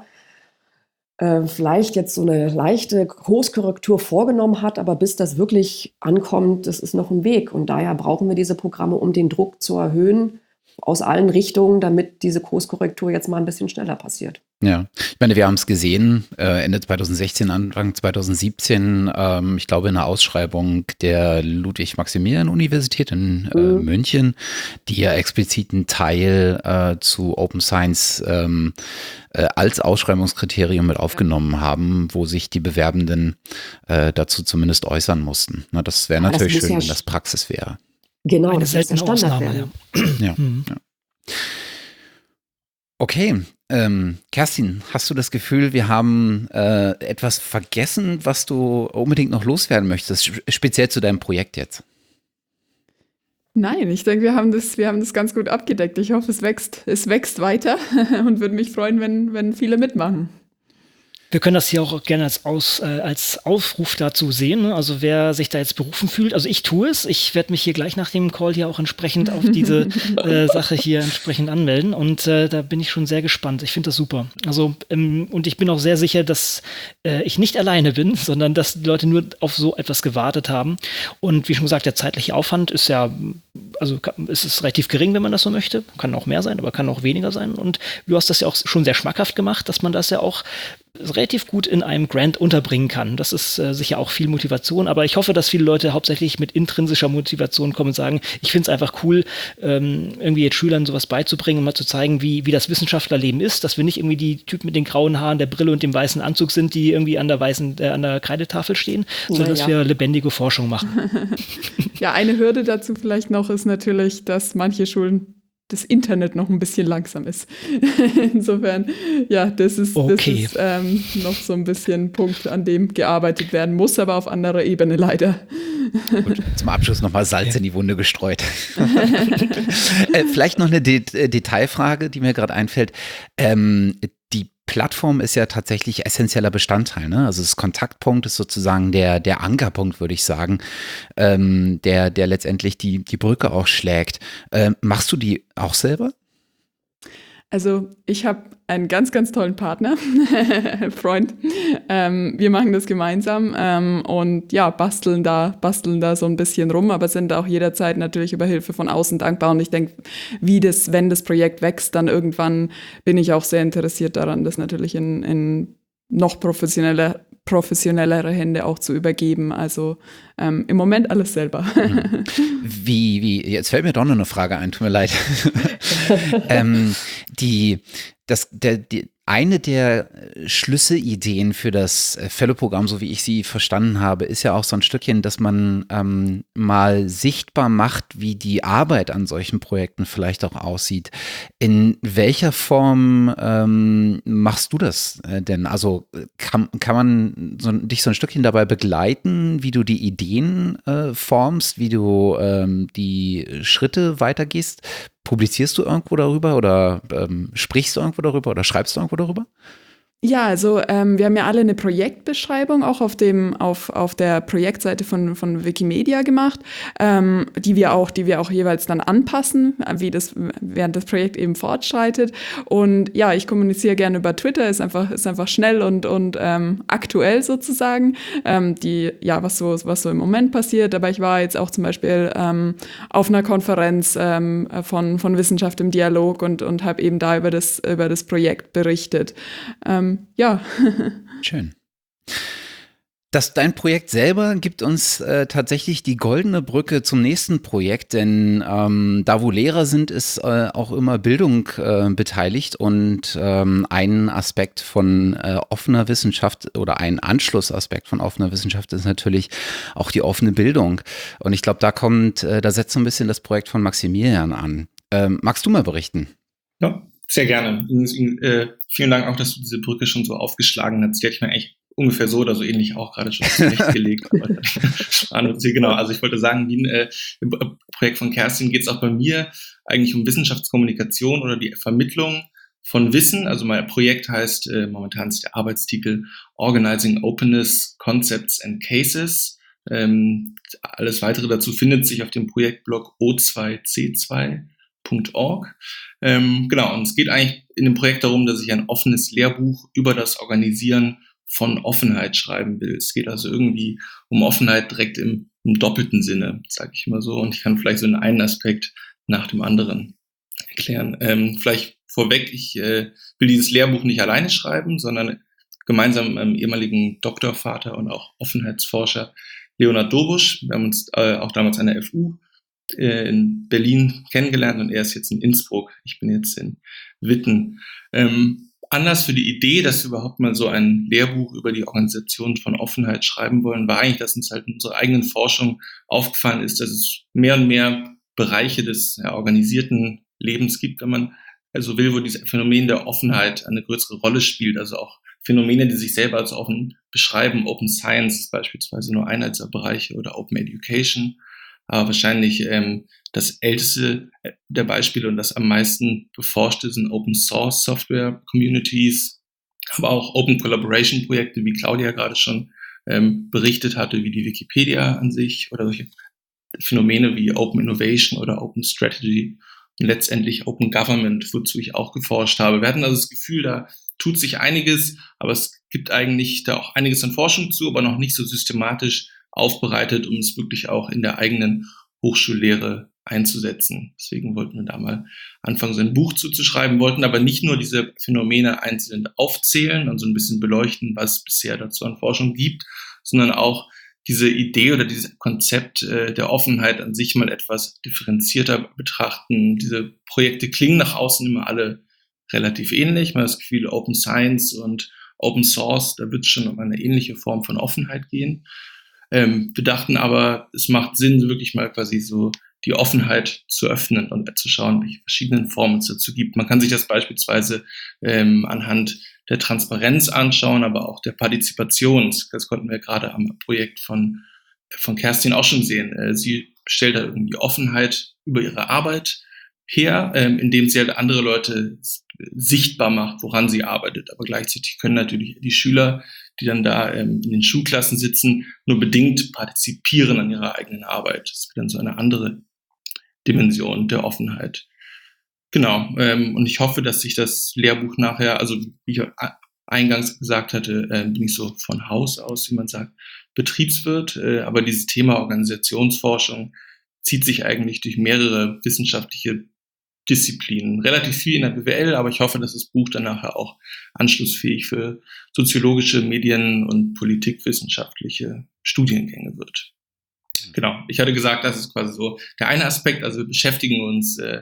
äh, vielleicht jetzt so eine leichte Kurskorrektur vorgenommen hat, aber bis das wirklich ankommt, das ist noch ein Weg. Und daher brauchen wir diese Programme, um den Druck zu erhöhen, aus allen Richtungen, damit diese Kurskorrektur jetzt mal ein bisschen schneller passiert. Ja, ich meine, wir haben es gesehen, äh, Ende zwanzig sechzehn, Anfang zwanzig siebzehn, ähm, ich glaube in einer Ausschreibung der Ludwig-Maximilian-Universität in äh, mhm. München, die ja explizit einen Teil äh, zu Open Science ähm, äh, als Ausschreibungskriterium mit aufgenommen haben, wo sich die Bewerbenden äh, dazu zumindest äußern mussten. Na, das wäre natürlich schön, ja, wenn das Praxis wäre. Genau, eine das ist der seltene Standard Ausnahme, ja. Ja, mhm. ja. Okay, ähm, Kerstin, hast du das Gefühl, wir haben äh, etwas vergessen, was du unbedingt noch loswerden möchtest, speziell zu deinem Projekt jetzt? Nein, ich denke, wir haben das, wir haben das ganz gut abgedeckt. Ich hoffe, es wächst, es wächst weiter und würde mich freuen, wenn, wenn viele mitmachen. Wir können das hier auch gerne als, Aus, äh, als Aufruf dazu sehen. Ne? Also wer sich da jetzt berufen fühlt, also ich tue es. Ich werde mich hier gleich nach dem Call hier auch entsprechend auf diese äh, Sache hier entsprechend anmelden. Und äh, da bin ich schon sehr gespannt. Ich finde das super. Also ähm, und ich bin auch sehr sicher, dass äh, ich nicht alleine bin, sondern dass die Leute nur auf so etwas gewartet haben. Und wie schon gesagt, der zeitliche Aufwand ist ja, also ist es relativ gering, wenn man das so möchte. Kann auch mehr sein, aber kann auch weniger sein. Und du hast das ja auch schon sehr schmackhaft gemacht, dass man das ja auch relativ gut in einem Grant unterbringen kann. Das ist äh, sicher auch viel Motivation, aber ich hoffe, dass viele Leute hauptsächlich mit intrinsischer Motivation kommen und sagen, ich finde es einfach cool, ähm, irgendwie jetzt Schülern sowas beizubringen und mal zu zeigen, wie, wie das Wissenschaftlerleben ist, dass wir nicht irgendwie die Typen mit den grauen Haaren, der Brille und dem weißen Anzug sind, die irgendwie an der weißen, äh, an der Kreidetafel stehen, sondern ja, dass wir lebendige Forschung machen. Ja, eine Hürde dazu vielleicht noch ist natürlich, dass manche Schulen das Internet noch ein bisschen langsam ist. Insofern, ja, das ist, okay. das ist ähm, noch so ein bisschen ein Punkt, an dem gearbeitet werden muss, aber auf anderer Ebene leider. Gut, zum Abschluss nochmal Salz ja. in die Wunde gestreut. äh, vielleicht noch eine De- Detailfrage, die mir gerade einfällt. Ähm, die Plattform ist ja tatsächlich essentieller Bestandteil, ne? Also das Kontaktpunkt ist sozusagen der, der Ankerpunkt, würde ich sagen, ähm, der, der letztendlich die, die Brücke auch schlägt. Ähm, machst du die auch selber? Also ich habe einen ganz, ganz tollen Partner, Freund. Ähm, wir machen das gemeinsam ähm, und ja, basteln da, basteln da so ein bisschen rum, aber sind auch jederzeit natürlich über Hilfe von außen dankbar. Und ich denke, wie das, wenn das Projekt wächst, dann irgendwann bin ich auch sehr interessiert daran, das natürlich in, in noch professioneller, professionellere Hände auch zu übergeben. Also ähm, im Moment alles selber. Wie, wie, jetzt fällt mir doch noch eine Frage ein, tut mir leid. ähm, die das, der, die, eine der Schlüsselideen für das Fellow-Programm, so wie ich sie verstanden habe, ist ja auch so ein Stückchen, dass man ähm, mal sichtbar macht, wie die Arbeit an solchen Projekten vielleicht auch aussieht. In welcher Form ähm, machst du das äh, denn? Also kann, kann man so, dich so ein Stückchen dabei begleiten, wie du die Ideen äh, formst, wie du ähm, die Schritte weitergehst? Publizierst du irgendwo darüber oder ähm, sprichst du irgendwo darüber oder schreibst du irgendwo darüber? Ja, also ähm, wir haben ja alle eine Projektbeschreibung auch auf dem auf, auf der Projektseite von, von Wikimedia gemacht, ähm, die wir auch die wir auch jeweils dann anpassen, wie das während das Projekt eben fortschreitet. Und ja, ich kommuniziere gerne über Twitter, ist einfach ist einfach schnell und und ähm, aktuell sozusagen. Ähm, die ja was so was so im Moment passiert. Aber ich war jetzt auch zum Beispiel ähm, auf einer Konferenz ähm, von von Wissenschaft im Dialog und und habe eben da über das über das Projekt berichtet. Ähm, Ja. Schön. Das, dein Projekt selber gibt uns äh, tatsächlich die goldene Brücke zum nächsten Projekt, denn ähm, da wo Lehrer sind, ist äh, auch immer Bildung äh, beteiligt und ähm, ein Aspekt von äh, offener Wissenschaft oder ein Anschlussaspekt von offener Wissenschaft ist natürlich auch die offene Bildung. Und ich glaube, da kommt, äh, da setzt so ein bisschen das Projekt von Maximilian an. Ähm, magst du mal berichten? Ja, sehr gerne. Äh, vielen Dank auch, dass du diese Brücke schon so aufgeschlagen hast. Die hätte ich mir eigentlich ungefähr so oder so ähnlich auch gerade schon zurechtgelegt. Genau, also ich wollte sagen, wie, äh, im Projekt von Kerstin geht es auch bei mir eigentlich um Wissenschaftskommunikation oder die Vermittlung von Wissen. Also mein Projekt heißt, äh, momentan ist der Arbeitstitel Organizing Openness, Concepts and Cases. Ähm, alles weitere dazu findet sich auf dem Projektblog o zwei c zwei punkt org. Ähm, genau, und es geht eigentlich in dem Projekt darum, dass ich ein offenes Lehrbuch über das Organisieren von Offenheit schreiben will. Es geht also irgendwie um Offenheit direkt im, im doppelten Sinne, sage ich immer so. Und ich kann vielleicht so in einen Aspekt nach dem anderen erklären. Ähm, vielleicht vorweg, ich äh, will dieses Lehrbuch nicht alleine schreiben, sondern gemeinsam mit meinem ehemaligen Doktorvater und auch Offenheitsforscher Leonhard Dobusch. Wir haben uns äh, auch damals an der F U in Berlin kennengelernt und er ist jetzt in Innsbruck. Ich bin jetzt in Witten. Ähm, Anlass für die Idee, dass wir überhaupt mal so ein Lehrbuch über die Organisation von Offenheit schreiben wollen, war eigentlich, dass uns halt in unserer eigenen Forschung aufgefallen ist, dass es mehr und mehr Bereiche des ja, organisierten Lebens gibt, wenn man also will, wo dieses Phänomen der Offenheit eine größere Rolle spielt, also auch Phänomene, die sich selber als offen beschreiben. Open Science ist beispielsweise nur einer dieser Bereiche oder Open Education. Aber wahrscheinlich ähm, das älteste der Beispiele und das am meisten beforschte sind Open Source Software Communities, aber auch Open Collaboration Projekte, wie Claudia gerade schon ähm, berichtet hatte, wie die Wikipedia an sich oder solche Phänomene wie Open Innovation oder Open Strategy und letztendlich Open Government, wozu ich auch geforscht habe. Wir hatten also das Gefühl, da tut sich einiges, aber es gibt eigentlich da auch einiges an Forschung zu, aber noch nicht so systematisch aufbereitet, um es wirklich auch in der eigenen Hochschullehre einzusetzen. Deswegen wollten wir da mal anfangen, so ein Buch zuzuschreiben, wollten aber nicht nur diese Phänomene einzeln aufzählen und so ein bisschen beleuchten, was es bisher dazu an Forschung gibt, sondern auch diese Idee oder dieses Konzept äh, der Offenheit an sich mal etwas differenzierter betrachten. Diese Projekte klingen nach außen immer alle relativ ähnlich. Man hat das Gefühl, Open Science und Open Source, da wird es schon um eine ähnliche Form von Offenheit gehen. Ähm, wir dachten aber, es macht Sinn, wirklich mal quasi so die Offenheit zu öffnen und zu schauen, welche verschiedenen Formen es dazu gibt. Man kann sich das beispielsweise ähm, anhand der Transparenz anschauen, aber auch der Partizipation. Das konnten wir gerade am Projekt von, von Kerstin auch schon sehen. Äh, sie stellt da irgendwie Offenheit über ihre Arbeit her, ähm, indem sie halt andere Leute sichtbar macht, woran sie arbeitet. Aber gleichzeitig können natürlich die Schüler, die dann da ähm, in den Schulklassen sitzen, nur bedingt partizipieren an ihrer eigenen Arbeit. Das wird dann so eine andere Dimension der Offenheit. Genau, ähm, und ich hoffe, dass sich das Lehrbuch nachher, also wie ich eingangs gesagt hatte, äh, bin ich so von Haus aus, wie man sagt, Betriebswirt, äh, aber dieses Thema Organisationsforschung zieht sich eigentlich durch mehrere wissenschaftliche Disziplinen. Relativ viel in der B W L, aber ich hoffe, dass das Buch dann nachher auch anschlussfähig für soziologische, Medien- und politikwissenschaftliche Studiengänge wird. Genau, ich hatte gesagt, das ist quasi so der eine Aspekt, also wir beschäftigen uns äh,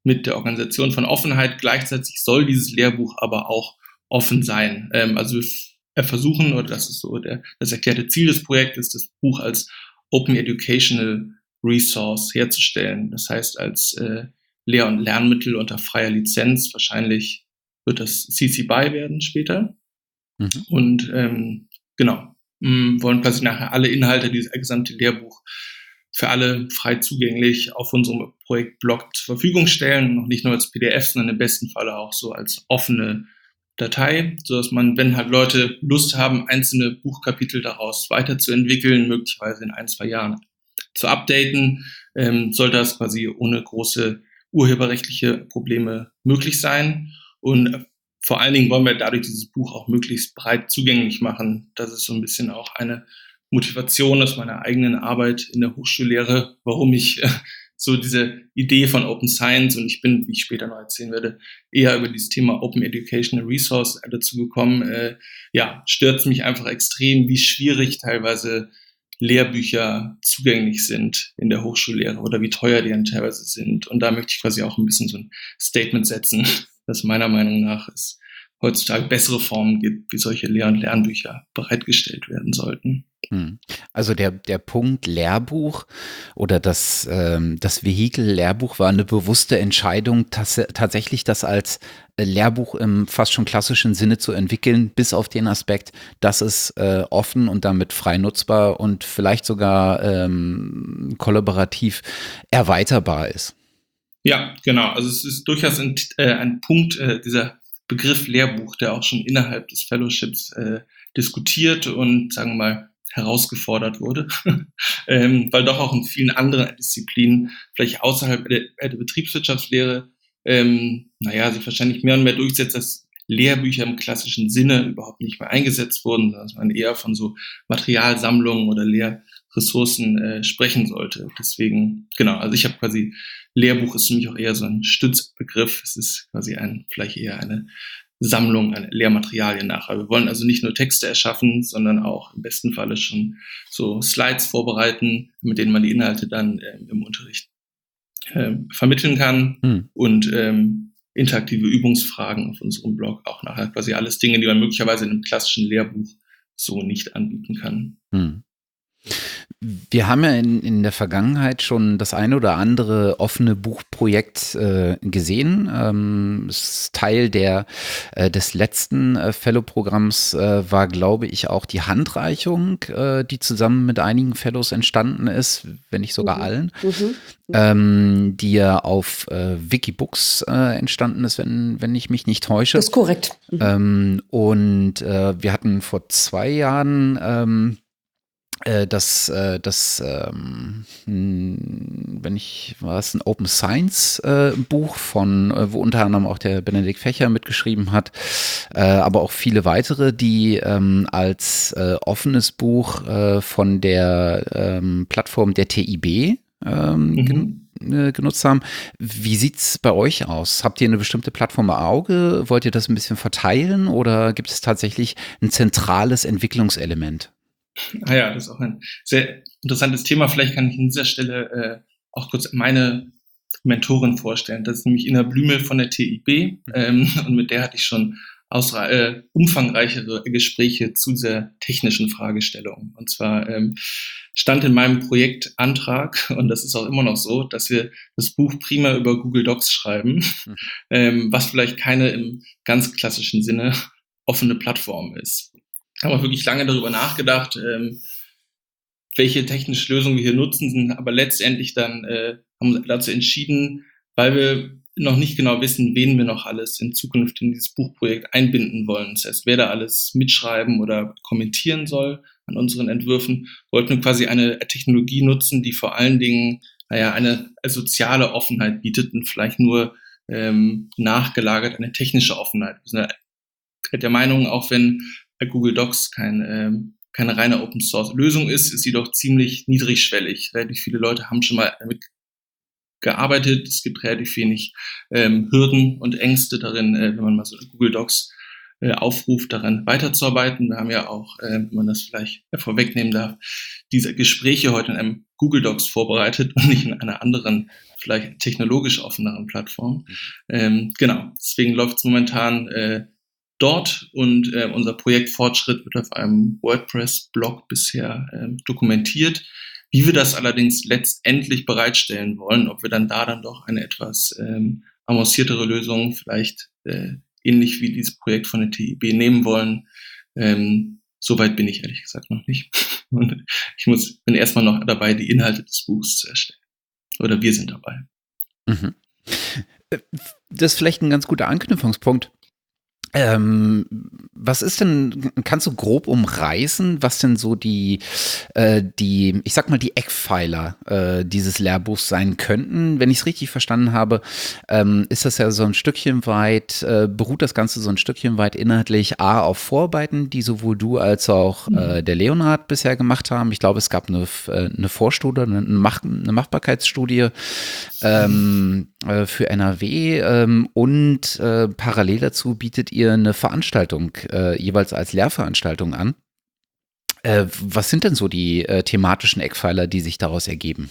mit der Organisation von Offenheit. Gleichzeitig soll dieses Lehrbuch aber auch offen sein. Ähm, also wir versuchen, oder das ist so der, das erklärte Ziel des Projekts, das Buch als Open Educational Resource herzustellen. Das heißt, als äh, Lehr- und Lernmittel unter freier Lizenz. Wahrscheinlich wird das C C B Y werden später. Mhm. Und ähm, genau, mh, wollen quasi nachher alle Inhalte, dieses gesamte Lehrbuch für alle frei zugänglich auf unserem Projektblog zur Verfügung stellen. Noch nicht nur als P D F, sondern im besten Falle auch so als offene Datei, sodass man, wenn halt Leute Lust haben, einzelne Buchkapitel daraus weiterzuentwickeln, möglicherweise in ein, zwei Jahren zu updaten, ähm, soll das quasi ohne große urheberrechtliche Probleme möglich sein. Und vor allen Dingen wollen wir dadurch dieses Buch auch möglichst breit zugänglich machen. Das ist so ein bisschen auch eine Motivation aus meiner eigenen Arbeit in der Hochschullehre, warum ich äh, so diese Idee von Open Science, und ich bin, wie ich später noch erzählen werde, eher über dieses Thema Open Educational Resource dazu gekommen. Äh, ja, stört es mich einfach extrem, wie schwierig teilweise Lehrbücher zugänglich sind in der Hochschullehre oder wie teuer die dann teilweise sind. Und da möchte ich quasi auch ein bisschen so ein Statement setzen, dass meiner Meinung nach es heutzutage bessere Formen gibt, wie solche Lehr- und Lernbücher bereitgestellt werden sollten. Also der, der Punkt Lehrbuch oder das, ähm, das Vehikel Lehrbuch war eine bewusste Entscheidung, tats- tatsächlich das als Lehrbuch im fast schon klassischen Sinne zu entwickeln, bis auf den Aspekt, dass es äh, offen und damit frei nutzbar und vielleicht sogar ähm, kollaborativ erweiterbar ist. Ja, genau. Also es ist durchaus ein, äh, ein Punkt, äh, dieser Begriff Lehrbuch, der auch schon innerhalb des Fellowships äh, diskutiert und, sagen wir mal, herausgefordert wurde, ähm, weil doch auch in vielen anderen Disziplinen, vielleicht außerhalb der, der Betriebswirtschaftslehre, ähm, naja, sich wahrscheinlich mehr und mehr durchsetzt, dass Lehrbücher im klassischen Sinne überhaupt nicht mehr eingesetzt wurden, sondern dass man eher von so Materialsammlungen oder Lehrressourcen äh, sprechen sollte. Deswegen, genau, also ich habe quasi, Lehrbuch ist für mich auch eher so ein Stützbegriff. Es ist quasi ein, vielleicht eher eine Sammlung an Lehrmaterialien nach. Aber wir wollen also nicht nur Texte erschaffen, sondern auch im besten Falle schon so Slides vorbereiten, mit denen man die Inhalte dann äh, im Unterricht äh, vermitteln kann hm. und ähm, interaktive Übungsfragen auf unserem Blog auch nachher quasi alles Dinge, die man möglicherweise in einem klassischen Lehrbuch so nicht anbieten kann. Hm. Wir haben ja in, in der Vergangenheit schon das eine oder andere offene Buchprojekt äh, gesehen. Ähm, das Teil der, äh, des letzten äh, Fellow-Programms äh, war, glaube ich, auch die Handreichung, äh, die zusammen mit einigen Fellows entstanden ist, wenn nicht sogar mhm. allen, mhm. Ähm, die ja auf äh, Wikibooks äh, entstanden ist, wenn, wenn ich mich nicht täusche. Das ist korrekt. Mhm. Ähm, und äh, wir hatten vor zwei Jahren ähm, Das, das, ähm, wenn ich, war es ein Open Science äh, Buch von, äh, wo unter anderem auch der Benedikt Fächer mitgeschrieben hat, äh, aber auch viele weitere, die ähm, als äh, offenes Buch äh, von der ähm, Plattform der T I B ähm, mhm. gen- äh, genutzt haben. Wie sieht's bei euch aus? Habt ihr eine bestimmte Plattform im Auge? Wollt ihr das ein bisschen verteilen oder gibt es tatsächlich ein zentrales Entwicklungselement? Ah ja, das ist auch ein sehr interessantes Thema. Vielleicht kann ich an dieser Stelle äh, auch kurz meine Mentorin vorstellen. Das ist nämlich Ina Blümel von der T I B ähm, und mit der hatte ich schon ausra- äh, umfangreichere Gespräche zu dieser technischen Fragestellung. Und zwar ähm, stand in meinem Projektantrag, und das ist auch immer noch so, dass wir das Buch prima über Google Docs schreiben, mhm. ähm, was vielleicht keine im ganz klassischen Sinne offene Plattform ist. Haben wir wirklich lange darüber nachgedacht, ähm, welche technische Lösung wir hier nutzen, sind aber letztendlich dann äh, haben wir dazu entschieden, weil wir noch nicht genau wissen, wen wir noch alles in Zukunft in dieses Buchprojekt einbinden wollen. Das heißt, wer da alles mitschreiben oder kommentieren soll an unseren Entwürfen, wollten wir quasi eine Technologie nutzen, die vor allen Dingen, naja, eine soziale Offenheit bietet und vielleicht nur ähm, nachgelagert eine technische Offenheit. Wir sind der Meinung, auch wenn Google Docs kein, ähm, keine reine Open-Source-Lösung ist, ist sie doch ziemlich niedrigschwellig. Relativ viele Leute haben schon mal damit gearbeitet. Es gibt relativ wenig ähm, Hürden und Ängste darin, äh, wenn man mal so Google Docs äh, Aufruf daran weiterzuarbeiten. Wir haben ja auch, äh, wenn man das vielleicht vorwegnehmen darf, diese Gespräche heute in einem Google Docs vorbereitet und nicht in einer anderen, vielleicht technologisch offeneren Plattform. Ähm, genau, deswegen läuft es momentan äh, dort und äh, unser Projektfortschritt wird auf einem WordPress-Blog bisher äh, dokumentiert. Wie wir das allerdings letztendlich bereitstellen wollen, ob wir dann da dann doch eine etwas ähm, avanciertere Lösung, vielleicht äh, ähnlich wie dieses Projekt von der T I B nehmen wollen, ähm, soweit bin ich ehrlich gesagt noch nicht. Und ich muss, bin erstmal noch dabei, die Inhalte des Buchs zu erstellen. Oder wir sind dabei. Mhm. Das ist vielleicht ein ganz guter Anknüpfungspunkt. Ähm, was ist denn, kannst du grob umreißen, was denn so die, äh, die, ich sag mal, die Eckpfeiler äh, dieses Lehrbuchs sein könnten? Wenn ich es richtig verstanden habe, ähm, ist das ja so ein Stückchen weit, äh, beruht das Ganze so ein Stückchen weit inhaltlich A auf Vorarbeiten, die sowohl du als auch äh, der Leonhard bisher gemacht haben. Ich glaube, es gab eine, eine Vorstudie, eine, Mach eine Machbarkeitsstudie ähm, äh, für N R W ähm, und äh, parallel dazu bietet ihr eine Veranstaltung äh, jeweils als Lehrveranstaltung an. Äh, was sind denn so die äh, thematischen Eckpfeiler, die sich daraus ergeben?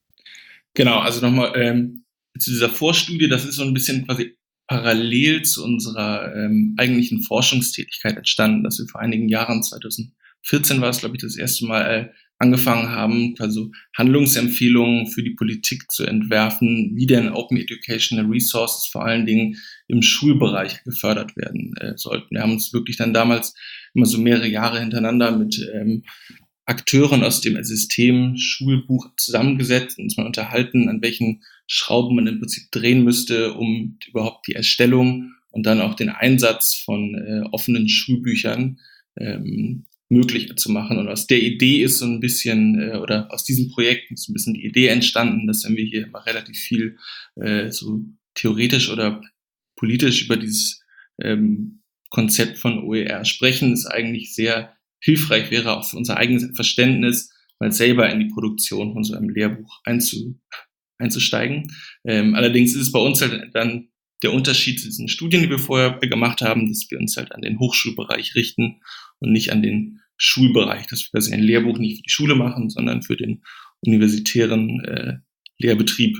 Genau, also nochmal ähm, zu dieser Vorstudie, das ist so ein bisschen quasi parallel zu unserer ähm, eigentlichen Forschungstätigkeit entstanden, dass wir vor einigen Jahren, zwanzig vierzehn war es, glaube ich, das erste Mal äh, angefangen haben, also Handlungsempfehlungen für die Politik zu entwerfen, wie denn Open Educational Resources vor allen Dingen im Schulbereich gefördert werden äh, sollten. Wir haben uns wirklich dann damals immer so mehrere Jahre hintereinander mit ähm, Akteuren aus dem System Schulbuch zusammengesetzt und uns mal unterhalten, an welchen Schrauben man im Prinzip drehen müsste, um überhaupt die Erstellung und dann auch den Einsatz von äh, offenen Schulbüchern ähm, möglich zu machen. Und aus der Idee ist so ein bisschen, äh, oder aus diesem Projekt ist ein bisschen die Idee entstanden, dass wenn wir hier mal relativ viel äh, so theoretisch oder politisch über dieses ähm, Konzept von O E R sprechen, es eigentlich sehr hilfreich wäre, auch für unser eigenes Verständnis, mal selber in die Produktion von so einem Lehrbuch einzu, einzusteigen. Ähm, allerdings ist es bei uns halt dann der Unterschied zu diesen Studien, die wir vorher gemacht haben, dass wir uns halt an den Hochschulbereich richten und nicht an den Schulbereich, dass wir quasi ein Lehrbuch nicht für die Schule machen, sondern für den universitären äh, Lehrbetrieb.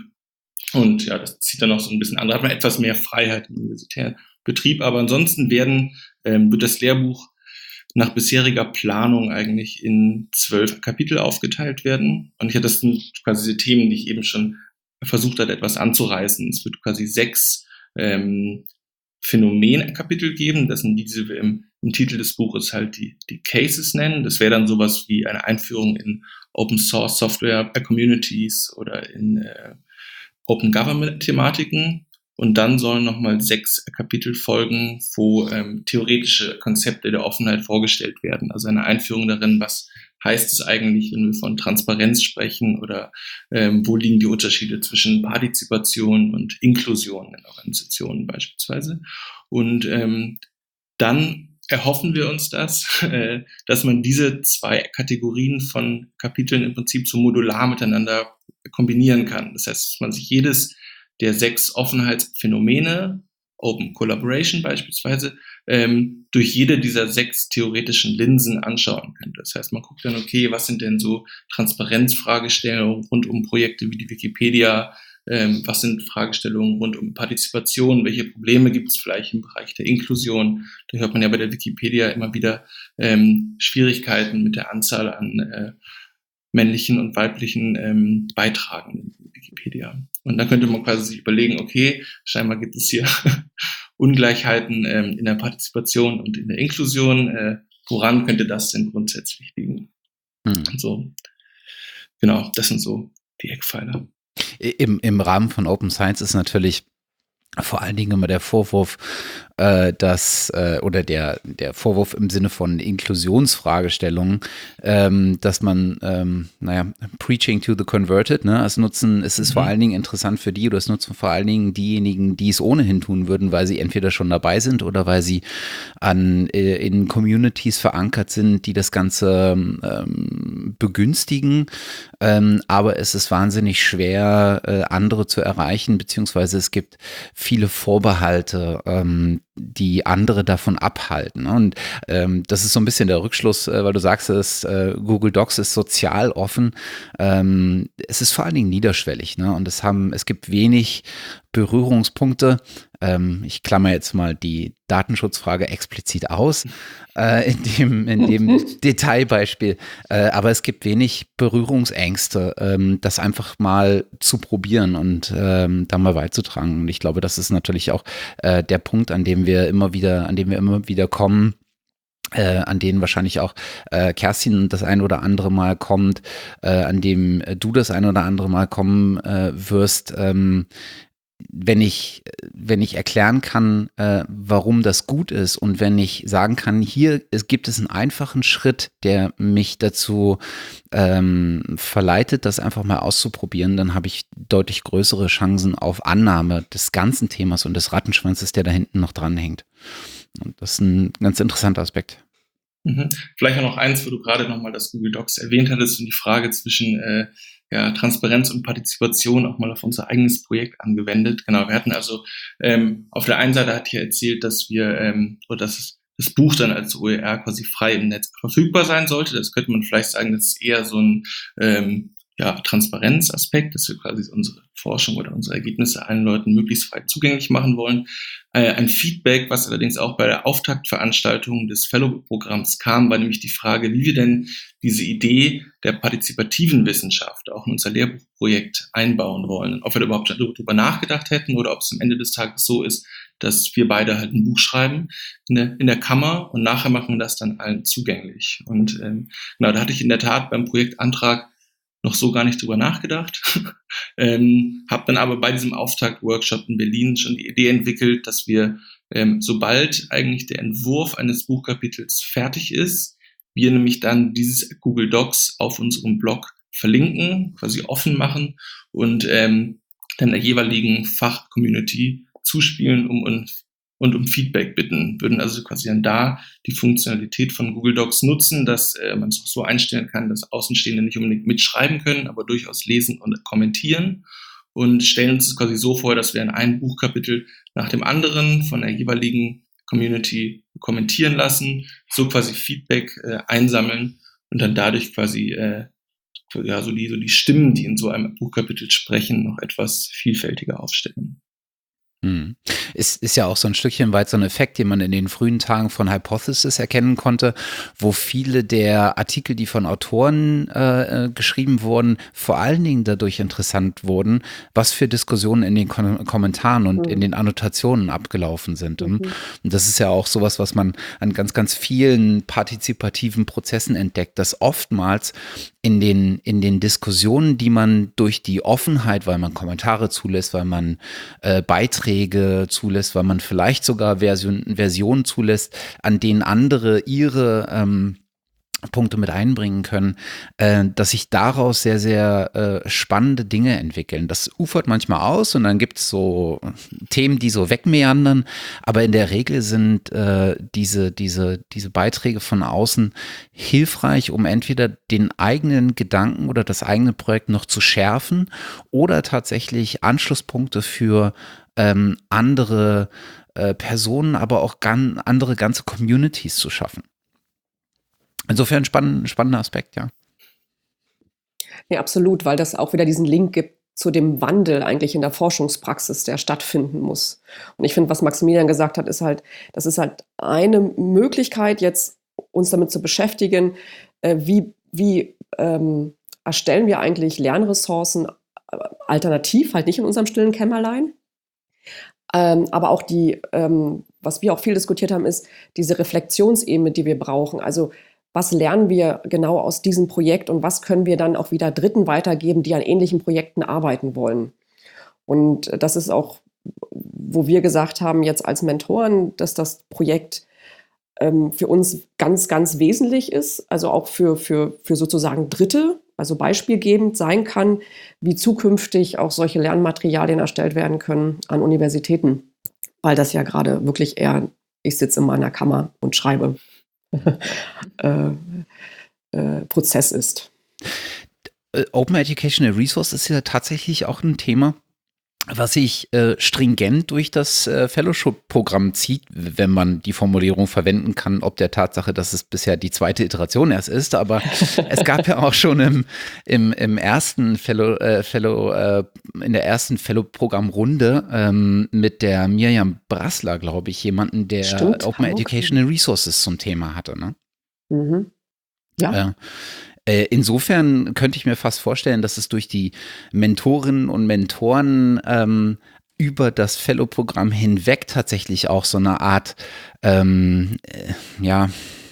Und ja, das zieht dann auch so ein bisschen an, da hat man etwas mehr Freiheit im universitären Betrieb, aber ansonsten werden, ähm, wird das Lehrbuch nach bisheriger Planung eigentlich in zwölf Kapitel aufgeteilt werden. Und ich hatte das sind quasi diese Themen, die ich eben schon versucht habe, etwas anzureißen. Es wird quasi sechs ähm, Phänomenkapitel geben. Das sind diese, wir im, im Titel des Buches halt die, die Cases nennen. Das wäre dann sowas wie eine Einführung in Open Source Software Communities oder in äh, Open Government Thematiken. Und dann sollen nochmal sechs Kapitel folgen, wo ähm, theoretische Konzepte der Offenheit vorgestellt werden. Also eine Einführung darin, was heißt es eigentlich, wenn wir von Transparenz sprechen oder ähm, wo liegen die Unterschiede zwischen Partizipation und Inklusion in Organisationen beispielsweise. Und ähm, dann erhoffen wir uns das, äh, dass man diese zwei Kategorien von Kapiteln im Prinzip so modular miteinander kombinieren kann. Das heißt, dass man sich jedes der sechs Offenheitsphänomene, Open Collaboration beispielsweise, ähm, durch jede dieser sechs theoretischen Linsen anschauen könnte. Das heißt, man guckt dann, okay, was sind denn so Transparenzfragestellungen rund um Projekte wie die Wikipedia, ähm, was sind Fragestellungen rund um Partizipation, welche Probleme gibt es vielleicht im Bereich der Inklusion. Da hört man ja bei der Wikipedia immer wieder ähm, Schwierigkeiten mit der Anzahl an äh, männlichen und weiblichen ähm, Beitragenden in Wikipedia. Und dann könnte man quasi sich überlegen, okay, scheinbar gibt es hier Ungleichheiten ähm, in der Partizipation und in der Inklusion. Äh, woran könnte das denn grundsätzlich liegen? Hm. Und so, genau, das sind so die Eckpfeiler. Im, im Rahmen von Open Science ist natürlich vor allen Dingen immer der Vorwurf, äh, dass, äh, oder der, der Vorwurf im Sinne von Inklusionsfragestellungen, ähm, dass man, ähm, naja, preaching to the converted, ne, es nutzen, es ist mhm. vor allen Dingen interessant für die, oder es nutzen vor allen Dingen diejenigen, die es ohnehin tun würden, weil sie entweder schon dabei sind oder weil sie an, äh, in Communities verankert sind, die das Ganze ähm, begünstigen, ähm, aber es ist wahnsinnig schwer, äh, andere zu erreichen, beziehungsweise es gibt viele Vorbehalte, ähm, die andere davon abhalten. Und ähm, das ist so ein bisschen der Rückschluss, äh, weil du sagst, es, äh, Google Docs ist sozial offen. Ähm, es ist vor allen Dingen niederschwellig, ne? Und es haben, es gibt wenig Berührungspunkte. Ähm, ich klammer jetzt mal die Datenschutzfrage explizit aus, äh, in dem, in dem Detailbeispiel. Äh, aber es gibt wenig Berührungsängste, ähm, das einfach mal zu probieren und ähm, da mal beizutragen. Und ich glaube, das ist natürlich auch äh, der Punkt, an dem wir immer wieder, an dem wir immer wieder kommen, äh, an denen wahrscheinlich auch äh, Kerstin das ein oder andere Mal kommt, äh, an dem äh, du das ein oder andere Mal kommen äh, wirst, ähm, wenn ich, wenn ich erklären kann, äh, warum das gut ist und wenn ich sagen kann, hier es gibt es einen einfachen Schritt, der mich dazu ähm, verleitet, das einfach mal auszuprobieren, dann habe ich deutlich größere Chancen auf Annahme des ganzen Themas und des Rattenschwanzes, der da hinten noch dranhängt. Und das ist ein ganz interessanter Aspekt. Mhm. Vielleicht auch noch eins, wo du gerade nochmal das Google Docs erwähnt hattest und die Frage zwischen äh, ja, Transparenz und Partizipation auch mal auf unser eigenes Projekt angewendet. Genau, wir hatten also ähm, auf der einen Seite hatte ich ja erzählt, dass wir ähm, oder dass das Buch dann als O E R quasi frei im Netz verfügbar sein sollte. Das könnte man vielleicht sagen, das ist eher so ein ähm, ja, Transparenzaspekt, dass wir quasi unsere Forschung oder unsere Ergebnisse allen Leuten möglichst frei zugänglich machen wollen. Äh, ein Feedback, was allerdings auch bei der Auftaktveranstaltung des Fellow-Programms kam, war nämlich die Frage, wie wir denn diese Idee der partizipativen Wissenschaft auch in unser Lehrbuchprojekt einbauen wollen. Ob wir da überhaupt darüber nachgedacht hätten oder ob es am Ende des Tages so ist, dass wir beide halt ein Buch schreiben in der, in der Kammer und nachher machen wir das dann allen zugänglich. Und ähm, genau, da hatte ich in der Tat beim Projektantrag noch so gar nicht drüber nachgedacht. ähm, habe dann aber bei diesem Auftakt-Workshop in Berlin schon die Idee entwickelt, dass wir, ähm, sobald eigentlich der Entwurf eines Buchkapitels fertig ist, wir nämlich dann dieses Google Docs auf unserem Blog verlinken, quasi offen machen und ähm, dann der jeweiligen Fachcommunity zuspielen um, und, und um Feedback bitten. Würden also quasi dann da die Funktionalität von Google Docs nutzen, dass äh, man es auch so einstellen kann, dass Außenstehende nicht unbedingt mitschreiben können, aber durchaus lesen und kommentieren. Und stellen uns quasi so vor, dass wir in ein Buchkapitel nach dem anderen von der jeweiligen Community kommentieren lassen, so quasi Feedback äh, einsammeln und dann dadurch quasi äh, ja so die so die Stimmen, die in so einem Buchkapitel sprechen, noch etwas vielfältiger aufstellen. Hm. Ist, ist ja auch so ein Stückchen weit so ein Effekt, den man in den frühen Tagen von Hypothesis erkennen konnte, wo viele der Artikel, die von Autoren äh, geschrieben wurden, vor allen Dingen dadurch interessant wurden, was für Diskussionen in den Kom- Kommentaren und mhm. in den Annotationen abgelaufen sind. Mhm. Und das ist ja auch sowas, was man an ganz, ganz vielen partizipativen Prozessen entdeckt, dass oftmals in den, in den Diskussionen, die man durch die Offenheit, weil man Kommentare zulässt, weil man äh, Beiträge zulässt, weil man vielleicht sogar Version, Versionen zulässt, an denen andere ihre ähm, Punkte mit einbringen können, äh, dass sich daraus sehr, sehr äh, spannende Dinge entwickeln. Das ufert manchmal aus und dann gibt es so Themen, die so wegmeandern, aber in der Regel sind äh, diese, diese, diese Beiträge von außen hilfreich, um entweder den eigenen Gedanken oder das eigene Projekt noch zu schärfen oder tatsächlich Anschlusspunkte für ähm, andere äh, Personen, aber auch gan- andere ganze Communities zu schaffen. Insofern spann- spannender Aspekt, ja. Ja, absolut, weil das auch wieder diesen Link gibt zu dem Wandel eigentlich in der Forschungspraxis, der stattfinden muss. Und ich finde, was Maximilian gesagt hat, ist halt, das ist halt eine Möglichkeit, jetzt uns damit zu beschäftigen, äh, wie, wie ähm, erstellen wir eigentlich Lernressourcen äh, alternativ, halt nicht in unserem stillen Kämmerlein. Ähm, aber auch die, ähm, was wir auch viel diskutiert haben, ist diese Reflexionsebene, die wir brauchen. Also was lernen wir genau aus diesem Projekt und was können wir dann auch wieder Dritten weitergeben, die an ähnlichen Projekten arbeiten wollen. Und das ist auch, wo wir gesagt haben, jetzt als Mentoren, dass das Projekt ähm, für uns ganz, ganz wesentlich ist, also auch für, für, für sozusagen Dritte, also beispielgebend sein kann, wie zukünftig auch solche Lernmaterialien erstellt werden können an Universitäten, weil das ja gerade wirklich eher, ich sitze in meiner Kammer und schreibe, äh, äh, Prozess ist. äh, Open Educational Resource ist ja tatsächlich auch ein Thema, was sich äh, stringent durch das äh, Fellowship-Programm zieht, wenn man die Formulierung verwenden kann, ob der Tatsache, dass es bisher die zweite Iteration erst ist. Aber es gab ja auch schon im, im, im ersten Fellow, äh, Fellow äh, in der ersten Fellow-Programm-Runde ähm, mit der Mirjam Brassler, glaube ich, jemanden, der Stimmt, Open Hamburg. Educational Resources zum Thema hatte, ne? Mhm. Ja. Äh, Insofern könnte ich mir fast vorstellen, dass es durch die Mentorinnen und Mentoren ähm, über das Fellow-Programm hinweg tatsächlich auch so eine Art, ähm, äh, ja,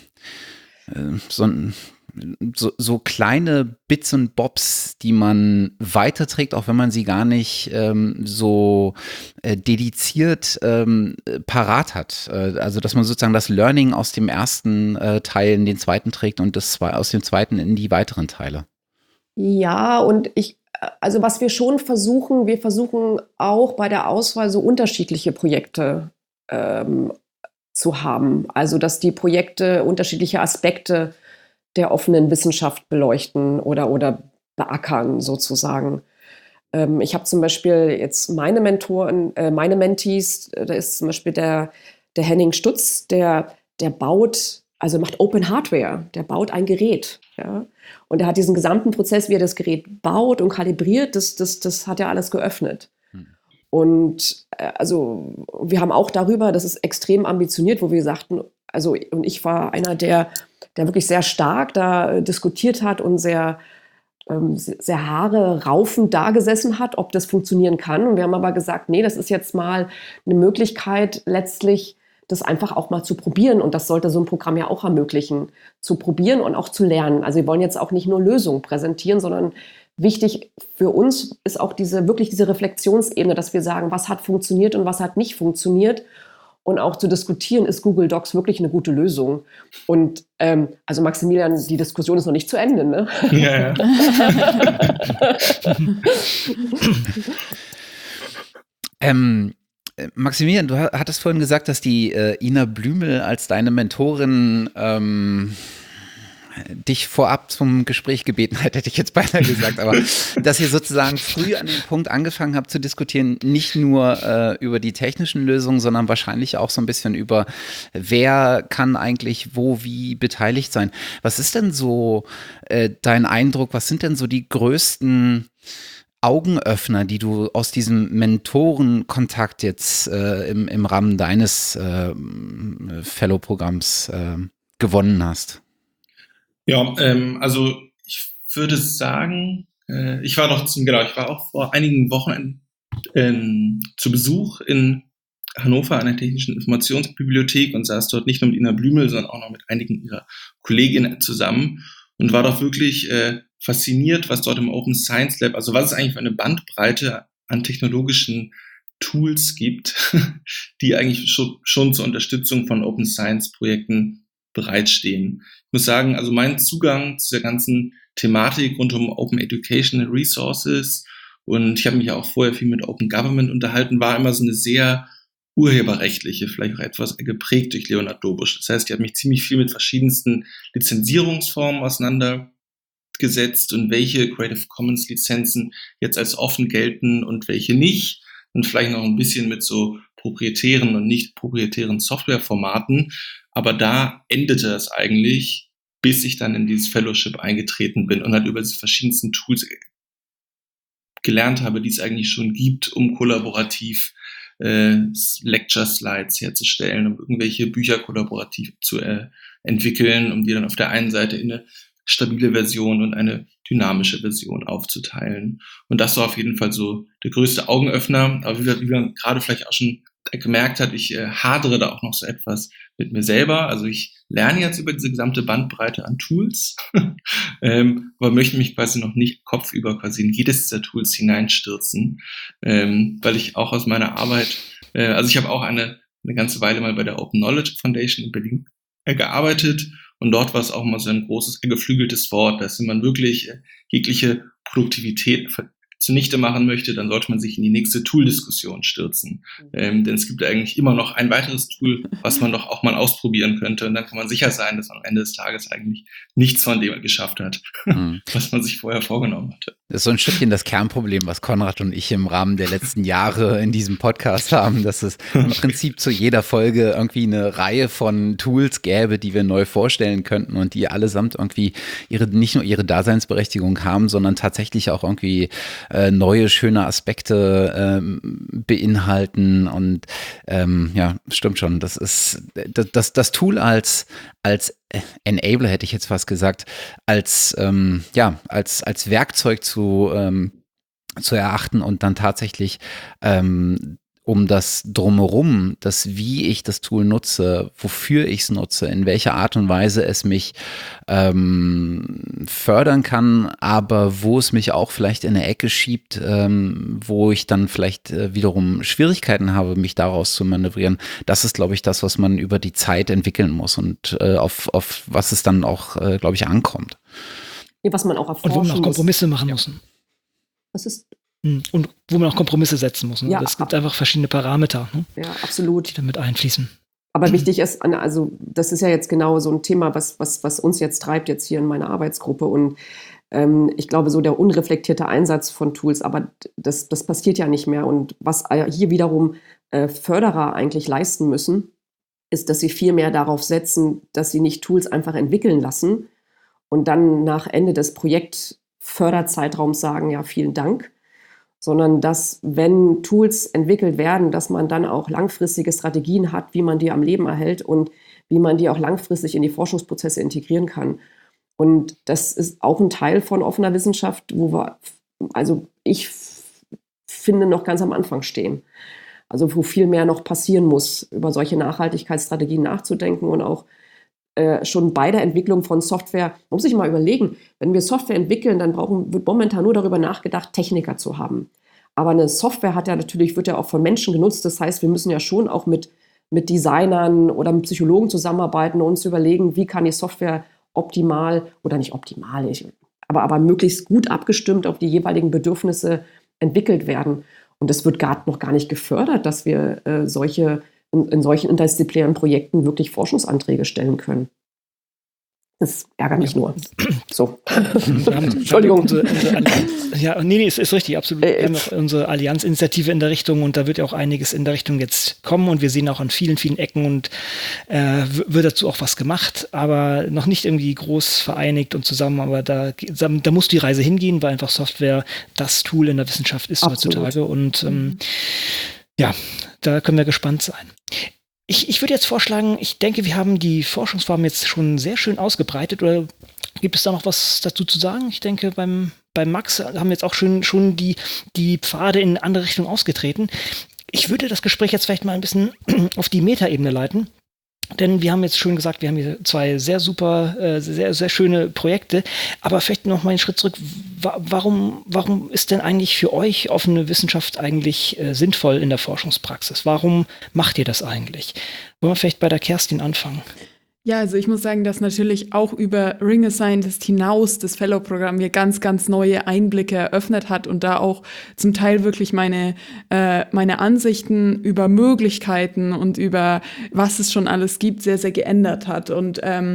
äh, so ein So, so kleine Bits und Bobs, die man weiterträgt, auch wenn man sie gar nicht ähm, so äh, dediziert ähm, parat hat. Äh, also, dass man sozusagen das Learning aus dem ersten äh, Teil in den zweiten trägt und das zwei, aus dem zweiten in die weiteren Teile. Ja, und ich, also was wir schon versuchen, wir versuchen auch bei der Auswahl so unterschiedliche Projekte ähm, zu haben. Also, dass die Projekte unterschiedliche Aspekte der offenen Wissenschaft beleuchten oder, oder beackern sozusagen. Ähm, ich habe zum Beispiel jetzt meine Mentoren, äh, meine Mentees, äh, da ist zum Beispiel der, der Henning Stutz, der, der baut, also macht Open Hardware, der baut ein Gerät. Ja? Und er hat diesen gesamten Prozess, wie er das Gerät baut und kalibriert, das, das, das hat er alles geöffnet. Hm. Und äh, also wir haben auch darüber, das ist extrem ambitioniert, wo wir sagten, also und ich war einer, der der wirklich sehr stark da äh, diskutiert hat und sehr, ähm, sehr Haare raufend da gesessen hat, ob das funktionieren kann. Und wir haben aber gesagt, nee, das ist jetzt mal eine Möglichkeit, letztlich das einfach auch mal zu probieren. Und das sollte so ein Programm ja auch ermöglichen, zu probieren und auch zu lernen. Also wir wollen jetzt auch nicht nur Lösungen präsentieren, sondern wichtig für uns ist auch diese, wirklich diese Reflexionsebene, dass wir sagen, was hat funktioniert und was hat nicht funktioniert. Und auch zu diskutieren, ist Google Docs wirklich eine gute Lösung? Und ähm, also Maximilian, die Diskussion ist noch nicht zu Ende, ne? Ja, ja. ähm, Maximilian, du hattest vorhin gesagt, dass die äh, Ina Blümel als deine Mentorin ähm, dich vorab zum Gespräch gebeten hat, hätte ich jetzt beinahe gesagt, aber dass ihr sozusagen früh an dem Punkt angefangen habt zu diskutieren, nicht nur äh, über die technischen Lösungen, sondern wahrscheinlich auch so ein bisschen über, wer kann eigentlich wo, wie beteiligt sein. Was ist denn so äh, dein Eindruck, was sind denn so die größten Augenöffner, die du aus diesem Mentorenkontakt jetzt äh, im, im Rahmen deines äh, Fellow-Programms äh, gewonnen hast? Ja, ähm, also ich würde sagen, äh, ich war doch zum, genau, ich war auch vor einigen Wochen ähm, zu Besuch in Hannover an der Technischen Informationsbibliothek und saß dort nicht nur mit Ina Blümel, sondern auch noch mit einigen ihrer Kolleginnen zusammen und war doch wirklich äh, fasziniert, was dort im Open Science Lab, also was es eigentlich für eine Bandbreite an technologischen Tools gibt, die eigentlich schon, schon zur Unterstützung von Open Science Projekten bereitstehen. Ich muss sagen, also mein Zugang zu der ganzen Thematik rund um Open Educational Resources und ich habe mich ja auch vorher viel mit Open Government unterhalten, war immer so eine sehr urheberrechtliche, vielleicht auch etwas geprägt durch Leonard Dobusch. Das heißt, ich habe mich ziemlich viel mit verschiedensten Lizenzierungsformen auseinandergesetzt und welche Creative Commons Lizenzen jetzt als offen gelten und welche nicht und vielleicht noch ein bisschen mit so proprietären und nicht proprietären Softwareformaten. Aber da endete es eigentlich, bis ich dann in dieses Fellowship eingetreten bin und halt über die verschiedensten Tools gelernt habe, die es eigentlich schon gibt, um kollaborativ äh, Lecture-Slides herzustellen, um irgendwelche Bücher kollaborativ zu äh, entwickeln, um die dann auf der einen Seite in eine stabile Version und eine dynamische Version aufzuteilen. Und das war auf jeden Fall so der größte Augenöffner. Aber wie, wie man gerade vielleicht auch schon gemerkt hat, ich äh, hadere da auch noch so etwas mit mir selber. Also ich lerne jetzt über diese gesamte Bandbreite an Tools, ähm, aber möchte mich quasi noch nicht kopfüber quasi in jedes dieser Tools hineinstürzen, ähm, weil ich auch aus meiner Arbeit, äh, also ich habe auch eine, eine ganze Weile mal bei der Open Knowledge Foundation in Berlin äh, gearbeitet und dort war es auch mal so ein großes, geflügeltes Wort, dass man wirklich äh, jegliche Produktivität ver- zunichte machen möchte, dann sollte man sich in die nächste Tool-Diskussion stürzen. Ähm, denn es gibt eigentlich immer noch ein weiteres Tool, was man doch auch mal ausprobieren könnte. Und dann kann man sicher sein, dass man am Ende des Tages eigentlich nichts von dem geschafft hat, mhm. was man sich vorher vorgenommen hatte. Das ist so ein Stückchen das Kernproblem, was Konrad und ich im Rahmen der letzten Jahre in diesem Podcast haben, dass es im Prinzip zu jeder Folge irgendwie eine Reihe von Tools gäbe, die wir neu vorstellen könnten und die allesamt irgendwie ihre, nicht nur ihre Daseinsberechtigung haben, sondern tatsächlich auch irgendwie äh, neue, schöne Aspekte ähm, beinhalten. Und ähm, ja, stimmt schon. Das ist das, das, das Tool als, als Enabler, hätte ich jetzt fast gesagt, als, ähm, ja, als, als Werkzeug zu, ähm, zu erachten und dann tatsächlich ähm, um das Drumherum, das wie ich das Tool nutze, wofür ich es nutze, in welcher Art und Weise es mich ähm, fördern kann, aber wo es mich auch vielleicht in eine Ecke schiebt, ähm, wo ich dann vielleicht äh, wiederum Schwierigkeiten habe, mich daraus zu manövrieren. Das ist, glaube ich, das, was man über die Zeit entwickeln muss und äh, auf, auf was es dann auch, äh, glaube ich, ankommt. Ja, was man auch erforschen und wo man auch Kompromisse muss. machen muss. Das ist Und wo man auch Kompromisse setzen muss. Ne? Ja, es gibt einfach verschiedene Parameter, ne? Ja, absolut, die damit einfließen. Aber wichtig ist, also das ist ja jetzt genau so ein Thema, was, was, was uns jetzt treibt, jetzt hier in meiner Arbeitsgruppe. Und ähm, ich glaube, so der unreflektierte Einsatz von Tools, aber das, das passiert ja nicht mehr. Und was hier wiederum äh, Förderer eigentlich leisten müssen, ist, dass sie viel mehr darauf setzen, dass sie nicht Tools einfach entwickeln lassen und dann nach Ende des Projektförderzeitraums sagen, ja, vielen Dank, sondern dass, wenn Tools entwickelt werden, dass man dann auch langfristige Strategien hat, wie man die am Leben erhält und wie man die auch langfristig in die Forschungsprozesse integrieren kann. Und das ist auch ein Teil von offener Wissenschaft, wo wir, also ich finde, noch ganz am Anfang stehen. Also wo viel mehr noch passieren muss, über solche Nachhaltigkeitsstrategien nachzudenken und auch äh, schon bei der Entwicklung von Software, man muss sich mal überlegen, wenn wir Software entwickeln, dann brauchen, wird momentan nur darüber nachgedacht, Techniker zu haben. Aber eine Software hat ja natürlich, wird ja auch von Menschen genutzt. Das heißt, wir müssen ja schon auch mit, mit Designern oder mit Psychologen zusammenarbeiten und uns überlegen, wie kann die Software optimal oder nicht optimal, ich, aber, aber möglichst gut abgestimmt auf die jeweiligen Bedürfnisse entwickelt werden. Und das wird gar, noch gar nicht gefördert, dass wir äh, solche, in, in solchen interdisziplinären Projekten wirklich Forschungsanträge stellen können. Das ärgert mich nur. So. Wir haben, Entschuldigung. Unsere, unsere ja, nee, nee, es ist richtig, absolut. Wir haben noch unsere Allianz-Initiative in der Richtung und da wird ja auch einiges in der Richtung jetzt kommen und wir sehen auch an vielen, vielen Ecken und äh, wird dazu auch was gemacht, aber noch nicht irgendwie groß vereinigt und zusammen, aber da, da muss die Reise hingehen, weil einfach Software das Tool in der Wissenschaft ist absolut. Heutzutage und ähm, ja, da können wir gespannt sein. Ich, ich würde jetzt vorschlagen, ich denke, wir haben die Forschungsformen jetzt schon sehr schön ausgebreitet. Oder gibt es da noch was dazu zu sagen? Ich denke, beim, beim Max haben wir jetzt auch schon, schon die, die Pfade in eine andere Richtung ausgetreten. Ich würde das Gespräch jetzt vielleicht mal ein bisschen auf die Metaebene leiten. Denn wir haben jetzt schon gesagt, wir haben hier zwei sehr super, äh, sehr, sehr schöne Projekte. Aber vielleicht noch mal einen Schritt zurück. Warum, warum ist denn eigentlich für euch offene Wissenschaft eigentlich äh, sinnvoll in der Forschungspraxis? Warum macht ihr das eigentlich? Wollen wir vielleicht bei der Kerstin anfangen? Ja, also ich muss sagen, dass natürlich auch über Ring a Scientist hinaus das Fellow-Programm mir ganz, ganz neue Einblicke eröffnet hat und da auch zum Teil wirklich meine, äh, meine Ansichten über Möglichkeiten und über was es schon alles gibt, sehr, sehr geändert hat. Und ähm,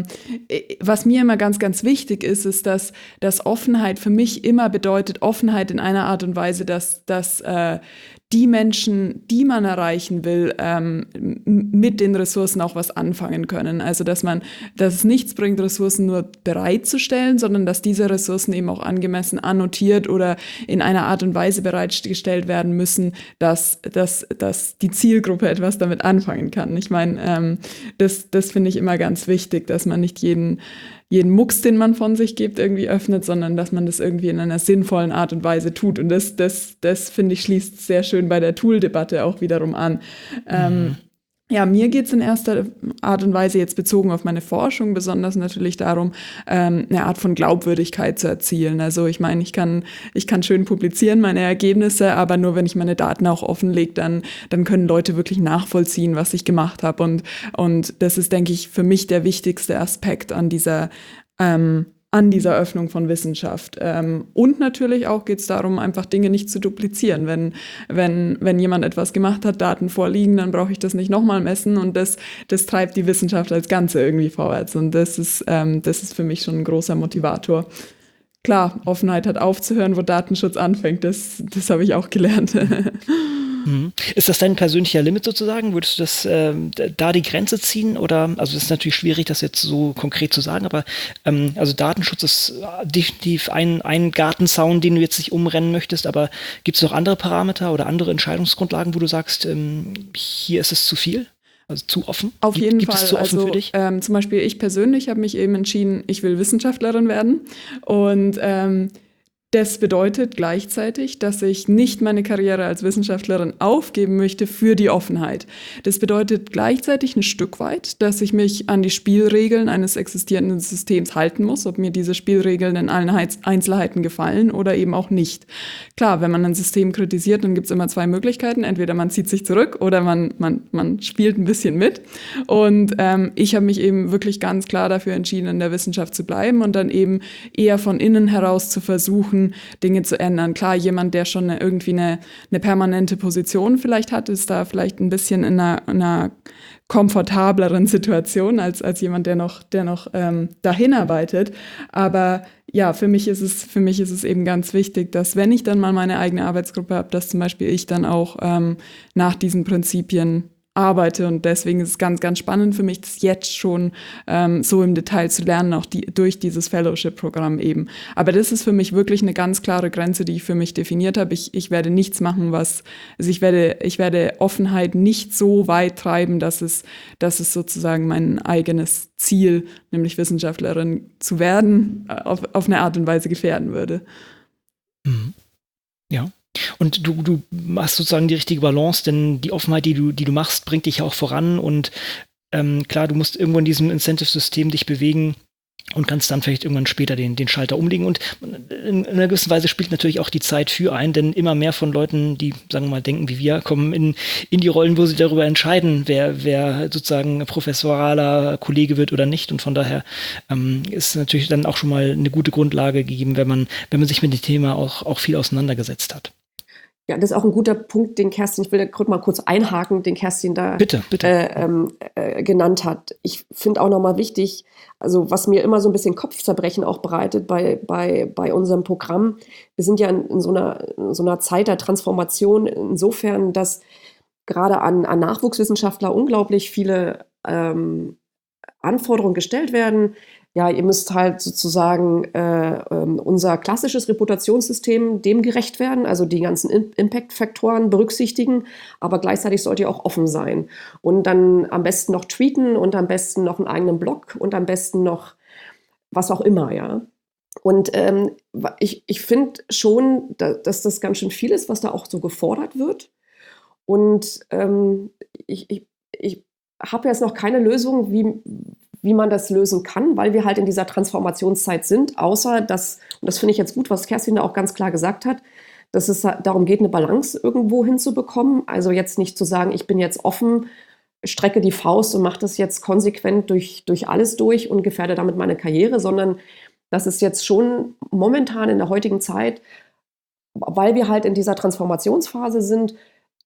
was mir immer ganz, ganz wichtig ist, ist, dass, dass Offenheit für mich immer bedeutet, Offenheit in einer Art und Weise, dass, dass äh, die Menschen, die man erreichen will, ähm, mit den Ressourcen auch was anfangen können. Also dass man, dass es nichts bringt, Ressourcen nur bereitzustellen, sondern dass diese Ressourcen eben auch angemessen annotiert oder in einer Art und Weise bereitgestellt werden müssen, dass, dass, dass die Zielgruppe etwas damit anfangen kann. Ich meine, ähm, das, das finde ich immer ganz wichtig, dass man nicht jeden jeden Mucks, den man von sich gibt, irgendwie öffnet, sondern dass man das irgendwie in einer sinnvollen Art und Weise tut. Und das, das, das finde ich, schließt sehr schön bei der Tool-Debatte auch wiederum an. Mhm. Ähm, ja, mir geht es in erster Art und Weise jetzt bezogen auf meine Forschung besonders natürlich darum, ähm, eine Art von Glaubwürdigkeit zu erzielen. Also ich meine, ich kann, ich kann schön publizieren, meine Ergebnisse, aber nur wenn ich meine Daten auch offenlege, dann, dann können Leute wirklich nachvollziehen, was ich gemacht habe. Und, und das ist, denke ich, für mich der wichtigste Aspekt an dieser, ähm, an dieser Öffnung von Wissenschaft. Ähm, und natürlich auch geht es darum, einfach Dinge nicht zu duplizieren. Wenn, wenn, wenn jemand etwas gemacht hat, Daten vorliegen, dann brauche ich das nicht nochmal messen und das, das treibt die Wissenschaft als Ganze irgendwie vorwärts. Und das ist, ähm, das ist für mich schon ein großer Motivator. Klar, Offenheit hat aufzuhören, wo Datenschutz anfängt. Das, das habe ich auch gelernt. Mhm. Ist das dein persönlicher Limit sozusagen? Würdest du das äh, da die Grenze ziehen? Oder, also das ist natürlich schwierig, das jetzt so konkret zu sagen, aber ähm, also Datenschutz ist definitiv ein, ein Gartenzaun, den du jetzt nicht umrennen möchtest, aber gibt es noch andere Parameter oder andere Entscheidungsgrundlagen, wo du sagst, ähm, hier ist es zu viel? Also zu offen? Auf jeden Gibt Fall. Es zu offen also für dich? Ähm, zum Beispiel ich persönlich habe mich eben entschieden, ich will Wissenschaftlerin werden. Und ähm, das bedeutet gleichzeitig, dass ich nicht meine Karriere als Wissenschaftlerin aufgeben möchte für die Offenheit. Das bedeutet gleichzeitig ein Stück weit, dass ich mich an die Spielregeln eines existierenden Systems halten muss, ob mir diese Spielregeln in allen Einzelheiten gefallen oder eben auch nicht. Klar, wenn man ein System kritisiert, dann gibt es immer zwei Möglichkeiten. Entweder man zieht sich zurück oder man, man, man spielt ein bisschen mit. Und ähm, ich habe mich eben wirklich ganz klar dafür entschieden, in der Wissenschaft zu bleiben und dann eben eher von innen heraus zu versuchen, Dinge zu ändern. Klar, jemand, der schon eine, irgendwie eine, eine permanente Position vielleicht hat, ist da vielleicht ein bisschen in einer, in einer komfortableren Situation als, als jemand, der noch, der noch ähm, dahin arbeitet. Aber ja, für mich ist es, für mich ist es eben ganz wichtig, dass wenn ich dann mal meine eigene Arbeitsgruppe habe, dass zum Beispiel ich dann auch ähm, nach diesen Prinzipien arbeite und deswegen ist es ganz, ganz spannend für mich, das jetzt schon ähm, so im Detail zu lernen, auch die, durch dieses Fellowship-Programm eben. Aber das ist für mich wirklich eine ganz klare Grenze, die ich für mich definiert habe. Ich, ich werde nichts machen, was, also ich werde, ich werde Offenheit nicht so weit treiben, dass es, dass es sozusagen mein eigenes Ziel, nämlich Wissenschaftlerin zu werden, auf, auf eine Art und Weise gefährden würde. Mhm. Ja. Und du, du machst sozusagen die richtige Balance, denn die Offenheit, die du, die du machst, bringt dich ja auch voran und ähm, klar, du musst irgendwo in diesem Incentive-System dich bewegen und kannst dann vielleicht irgendwann später den, den Schalter umlegen und in, in einer gewissen Weise spielt natürlich auch die Zeit für ein, denn immer mehr von Leuten, die, sagen wir mal, denken wie wir, kommen in, in die Rollen, wo sie darüber entscheiden, wer, wer sozusagen professoraler Kollege wird oder nicht und von daher ähm, ist natürlich dann auch schon mal eine gute Grundlage gegeben, wenn man, wenn man sich mit dem Thema auch, auch viel auseinandergesetzt hat. Ja, das ist auch ein guter Punkt, den Kerstin, ich will da mal kurz einhaken, den Kerstin da bitte, bitte. Äh, ähm, äh, genannt hat. Ich finde auch nochmal wichtig, also was mir immer so ein bisschen Kopfzerbrechen auch bereitet bei, bei, bei unserem Programm, wir sind ja in, in, so einer, in so einer Zeit der Transformation insofern, dass gerade an, an Nachwuchswissenschaftler unglaublich viele ähm, Anforderungen gestellt werden. Ja, ihr müsst halt sozusagen äh, ähm, unser klassisches Reputationssystem dem gerecht werden, also die ganzen In- Impact-Faktoren berücksichtigen, aber gleichzeitig sollt ihr auch offen sein. Und dann am besten noch tweeten und am besten noch einen eigenen Blog und am besten noch was auch immer, ja. Und ähm, ich, ich finde schon, da, dass das ganz schön viel ist, was da auch so gefordert wird. Und ähm, ich, ich, ich habe jetzt noch keine Lösung, wie wie man das lösen kann, weil wir halt in dieser Transformationszeit sind, außer dass, und das finde ich jetzt gut, was Kerstin da auch ganz klar gesagt hat, dass es darum geht, eine Balance irgendwo hinzubekommen. Also jetzt nicht zu sagen, ich bin jetzt offen, strecke die Faust und mache das jetzt konsequent durch, durch alles durch und gefährde damit meine Karriere, sondern das ist jetzt schon momentan in der heutigen Zeit, weil wir halt in dieser Transformationsphase sind,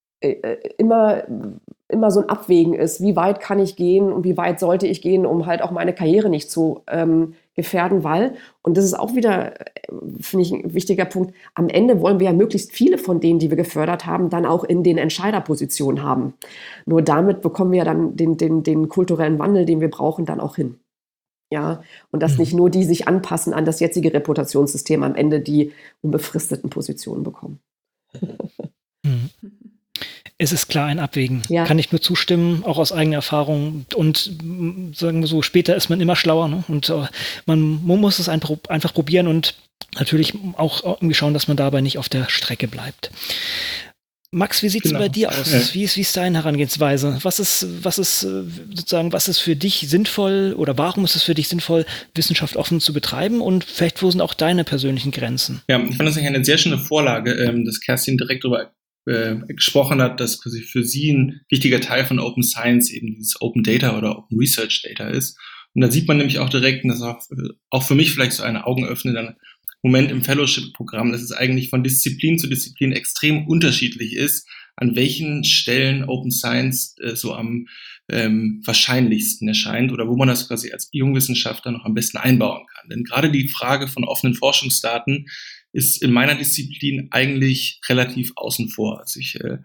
immer, immer so ein Abwägen ist, wie weit kann ich gehen und wie weit sollte ich gehen, um halt auch meine Karriere nicht zu ähm, gefährden, weil, und das ist auch wieder, finde ich, ein wichtiger Punkt, am Ende wollen wir ja möglichst viele von denen, die wir gefördert haben, dann auch in den Entscheiderpositionen haben. Nur damit bekommen wir dann den, den, den kulturellen Wandel, den wir brauchen, dann auch hin. Ja, und dass nicht nur die sich anpassen an das jetzige Reputationssystem, am Ende die unbefristeten Positionen bekommen. Mhm. Es ist klar ein Abwägen. Ja. Kann ich nur zustimmen, auch aus eigener Erfahrung. Und sagen wir so, später ist man immer schlauer. Ne? Und uh, man, man muss es einfach, einfach probieren und natürlich auch irgendwie schauen, dass man dabei nicht auf der Strecke bleibt. Max, wie sieht es genau. bei dir aus? Ja. Wie ist, wie ist deine Herangehensweise? Was ist, was ist sozusagen, was ist für dich sinnvoll oder warum ist es für dich sinnvoll, Wissenschaft offen zu betreiben? Und vielleicht, wo sind auch deine persönlichen Grenzen? Ja, ich fand das eigentlich eine sehr schöne Vorlage, dass Kerstin direkt darüber gesprochen hat, dass quasi für sie ein wichtiger Teil von Open Science eben dieses Open Data oder Open Research Data ist Und da sieht man nämlich auch direkt, und das ist auch, auch für mich vielleicht so ein augenöffnender Moment im Fellowship-Programm, dass es eigentlich von Disziplin zu Disziplin extrem unterschiedlich ist, an welchen Stellen Open Science äh, so am ähm, wahrscheinlichsten erscheint oder wo man das quasi als Jungwissenschaftler noch am besten einbauen kann. Denn gerade die Frage von offenen Forschungsdaten ist in meiner Disziplin eigentlich relativ außen vor. Also ich äh,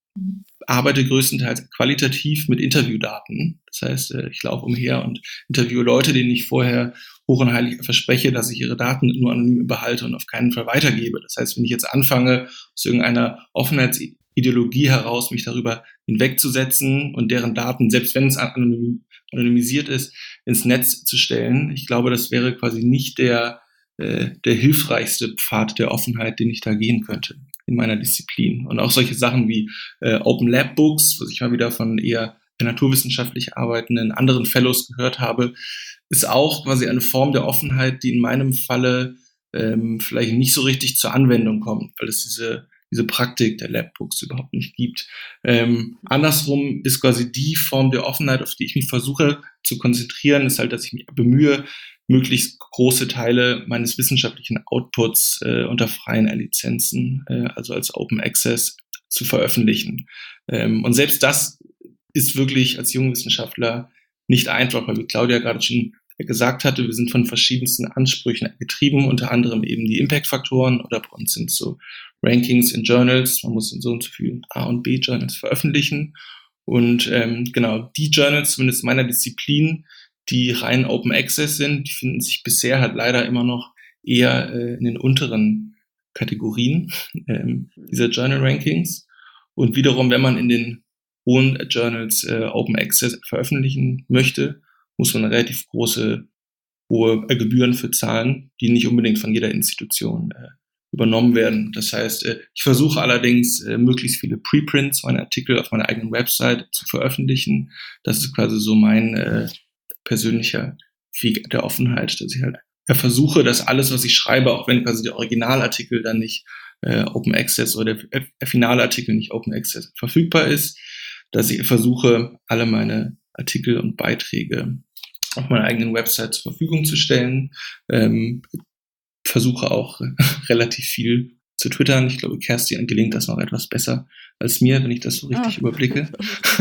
arbeite größtenteils qualitativ mit Interviewdaten. Das heißt, äh, ich laufe umher und interviewe Leute, denen ich vorher hoch und heilig verspreche, dass ich ihre Daten nur anonym behalte und auf keinen Fall weitergebe. Das heißt, wenn ich jetzt anfange, aus irgendeiner Offenheitsideologie heraus mich darüber hinwegzusetzen und deren Daten, selbst wenn es anonym, anonymisiert ist, ins Netz zu stellen, ich glaube, das wäre quasi nicht der, äh, der hilfreichste Pfad der Offenheit, den ich da gehen könnte in meiner Disziplin. Und auch solche Sachen wie äh, Open Lab Books, was ich mal wieder von eher naturwissenschaftlich arbeitenden anderen Fellows gehört habe, ist auch quasi eine Form der Offenheit, die in meinem Falle ähm, vielleicht nicht so richtig zur Anwendung kommt, weil es diese, diese Praktik der Labbooks überhaupt nicht gibt. Ähm, andersrum ist quasi die Form der Offenheit, auf die ich mich versuche zu konzentrieren, ist halt, dass ich mich bemühe, möglichst große Teile meines wissenschaftlichen Outputs äh, unter freien Lizenzen, äh, also als Open Access, zu veröffentlichen. Ähm, und selbst das ist wirklich als Jungwissenschaftler nicht einfach, weil wie Claudia gerade schon gesagt hatte, wir sind von verschiedensten Ansprüchen getrieben, unter anderem eben die Impact-Faktoren oder bei uns sind so Rankings in Journals, man muss in so und so vielen A- und B-Journals veröffentlichen und ähm, genau, die Journals, zumindest meiner Disziplin, die rein Open Access sind, die finden sich bisher halt leider immer noch eher äh, in den unteren Kategorien ähm, dieser Journal-Rankings und wiederum, wenn man in den hohen Journals äh, Open Access veröffentlichen möchte, muss man relativ große, hohe äh, Gebühren für zahlen, die nicht unbedingt von jeder Institution äh, übernommen werden. Das heißt, äh, ich versuche allerdings, äh, möglichst viele Preprints meiner Artikel auf meiner eigenen Website zu veröffentlichen. Das ist quasi so mein äh, persönlicher Weg der Offenheit, dass ich halt äh, versuche, dass alles, was ich schreibe, auch wenn quasi der Originalartikel dann nicht äh, Open Access oder der, der finale Artikel nicht Open Access verfügbar ist, dass ich versuche, alle meine Artikel und Beiträge auf meiner eigenen Website zur Verfügung zu stellen. Ähm, versuche auch relativ viel zu twittern. Ich glaube, Kerstin gelingt das noch etwas besser als mir, wenn ich das so richtig ah. überblicke.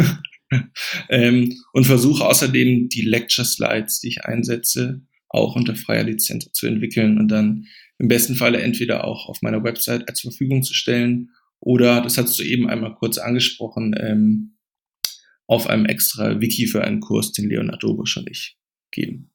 ähm, und versuche außerdem die Lecture-Slides, die ich einsetze, auch unter freier Lizenz zu entwickeln und dann im besten Falle entweder auch auf meiner Website zur Verfügung zu stellen oder, das hast du eben einmal kurz angesprochen, ähm, auf einem extra Wiki für einen Kurs, den Leonhard Dobusch und ich geben.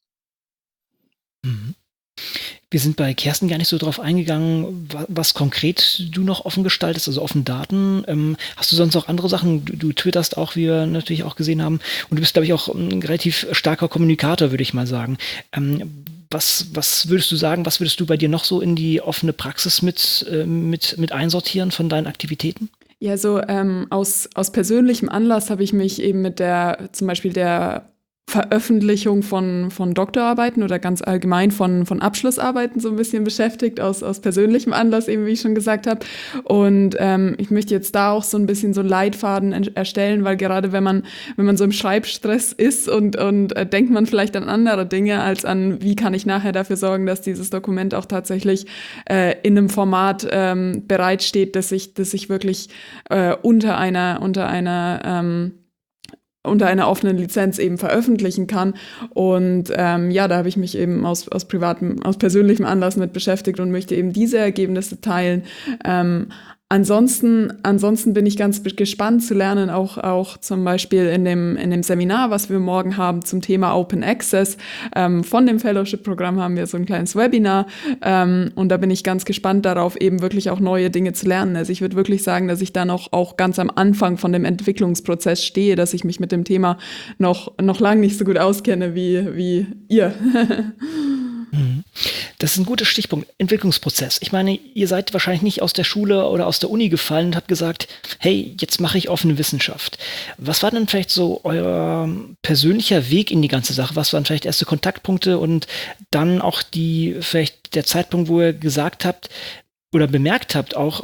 Wir sind bei Kerstin gar nicht so drauf eingegangen, was, was konkret du noch offen gestaltest, also offen Daten. Ähm, hast du sonst noch andere Sachen? Du, du twitterst auch, wie wir natürlich auch gesehen haben. Und du bist, glaube ich, auch ein relativ starker Kommunikator, würde ich mal sagen. Ähm, was, was würdest du sagen, was würdest du bei dir noch so in die offene Praxis mit, äh, mit, mit einsortieren von deinen Aktivitäten? Ja, so ähm, aus, aus persönlichem Anlass habe ich mich eben mit der, zum Beispiel der Veröffentlichung von, von Doktorarbeiten oder ganz allgemein von, von Abschlussarbeiten so ein bisschen beschäftigt, aus, aus persönlichem Anlass eben, wie ich schon gesagt habe. Und ähm, ich möchte jetzt da auch so ein bisschen so einen Leitfaden erstellen, weil gerade wenn man, wenn man so im Schreibstress ist und, und äh, denkt man vielleicht an andere Dinge, als an, wie kann ich nachher dafür sorgen, dass dieses Dokument auch tatsächlich äh, in einem Format ähm, bereitsteht, dass ich, dass ich wirklich äh, unter einer, unter einer ähm, unter einer offenen Lizenz eben veröffentlichen kann. Und ähm, ja, da habe ich mich eben aus, aus privatem, aus persönlichem Anlass mit beschäftigt und möchte eben diese Ergebnisse teilen. Ähm, Ansonsten, ansonsten bin ich ganz gespannt zu lernen, auch, auch zum Beispiel in dem, in dem Seminar, was wir morgen haben zum Thema Open Access. Ähm, von dem Fellowship-Programm haben wir so ein kleines Webinar ähm, und da bin ich ganz gespannt darauf, eben wirklich auch neue Dinge zu lernen. Also ich würde wirklich sagen, dass ich da noch auch ganz am Anfang von dem Entwicklungsprozess stehe, dass ich mich mit dem Thema noch, noch lange nicht so gut auskenne wie, wie ihr. Das ist ein guter Stichpunkt, Entwicklungsprozess. Ich meine, ihr seid wahrscheinlich nicht aus der Schule oder aus der Uni gefallen und habt gesagt, hey, jetzt mache ich offene Wissenschaft. Was war denn vielleicht so euer persönlicher Weg in die ganze Sache? Was waren vielleicht erste Kontaktpunkte und dann auch die, vielleicht der Zeitpunkt, wo ihr gesagt habt oder bemerkt habt auch,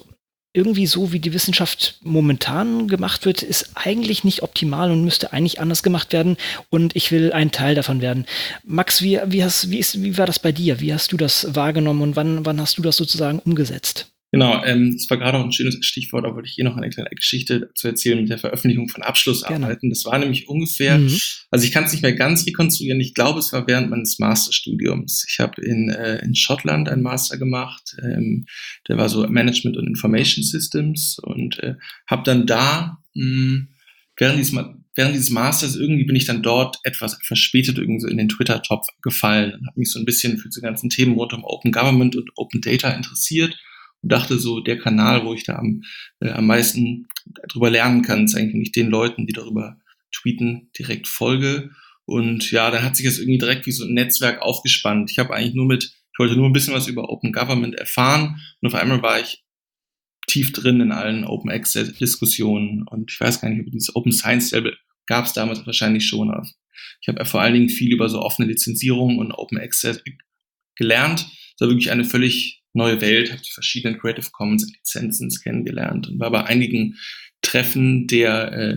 irgendwie so, wie die Wissenschaft momentan gemacht wird, ist eigentlich nicht optimal und müsste eigentlich anders gemacht werden. Und ich will ein Teil davon werden. Max, wie, wie, hast, wie, ist, wie war das bei dir? Wie hast du das wahrgenommen und wann, wann hast du das sozusagen umgesetzt? Genau, ähm, das war gerade auch ein schönes Stichwort, da wollte ich hier noch eine kleine Geschichte zu erzählen mit der Veröffentlichung von Abschlussarbeiten. Gerne. Das war nämlich ungefähr, mhm. also ich kann es nicht mehr ganz rekonstruieren, ich glaube, es war während meines Masterstudiums. Ich habe in, äh, in Schottland einen Master gemacht, ähm, der war so Management und Information Systems und äh, habe dann da, mh, während dieses, während dieses Masters, irgendwie bin ich dann dort etwas verspätet irgendwie so in den Twitter-Topf gefallen und habe mich so ein bisschen für diese ganzen Themen rund um Open Government und Open Data interessiert. Und dachte so, der Kanal, wo ich da am, äh, am meisten drüber lernen kann, ist eigentlich, wenn ich den Leuten, die darüber tweeten, direkt folge. Und ja, dann hat sich das irgendwie direkt wie so ein Netzwerk aufgespannt. Ich habe eigentlich nur mit, ich wollte nur ein bisschen was über Open Government erfahren. Und auf einmal war ich tief drin in allen Open Access Diskussionen. Und ich weiß gar nicht, ob dieses Open Science Label gab es damals wahrscheinlich schon. Aber ich habe vor allen Dingen viel über so offene Lizenzierung und Open Access gelernt. Das war wirklich eine völlig neue Welt, habe die verschiedenen Creative Commons Lizenzen kennengelernt und war bei einigen Treffen der äh,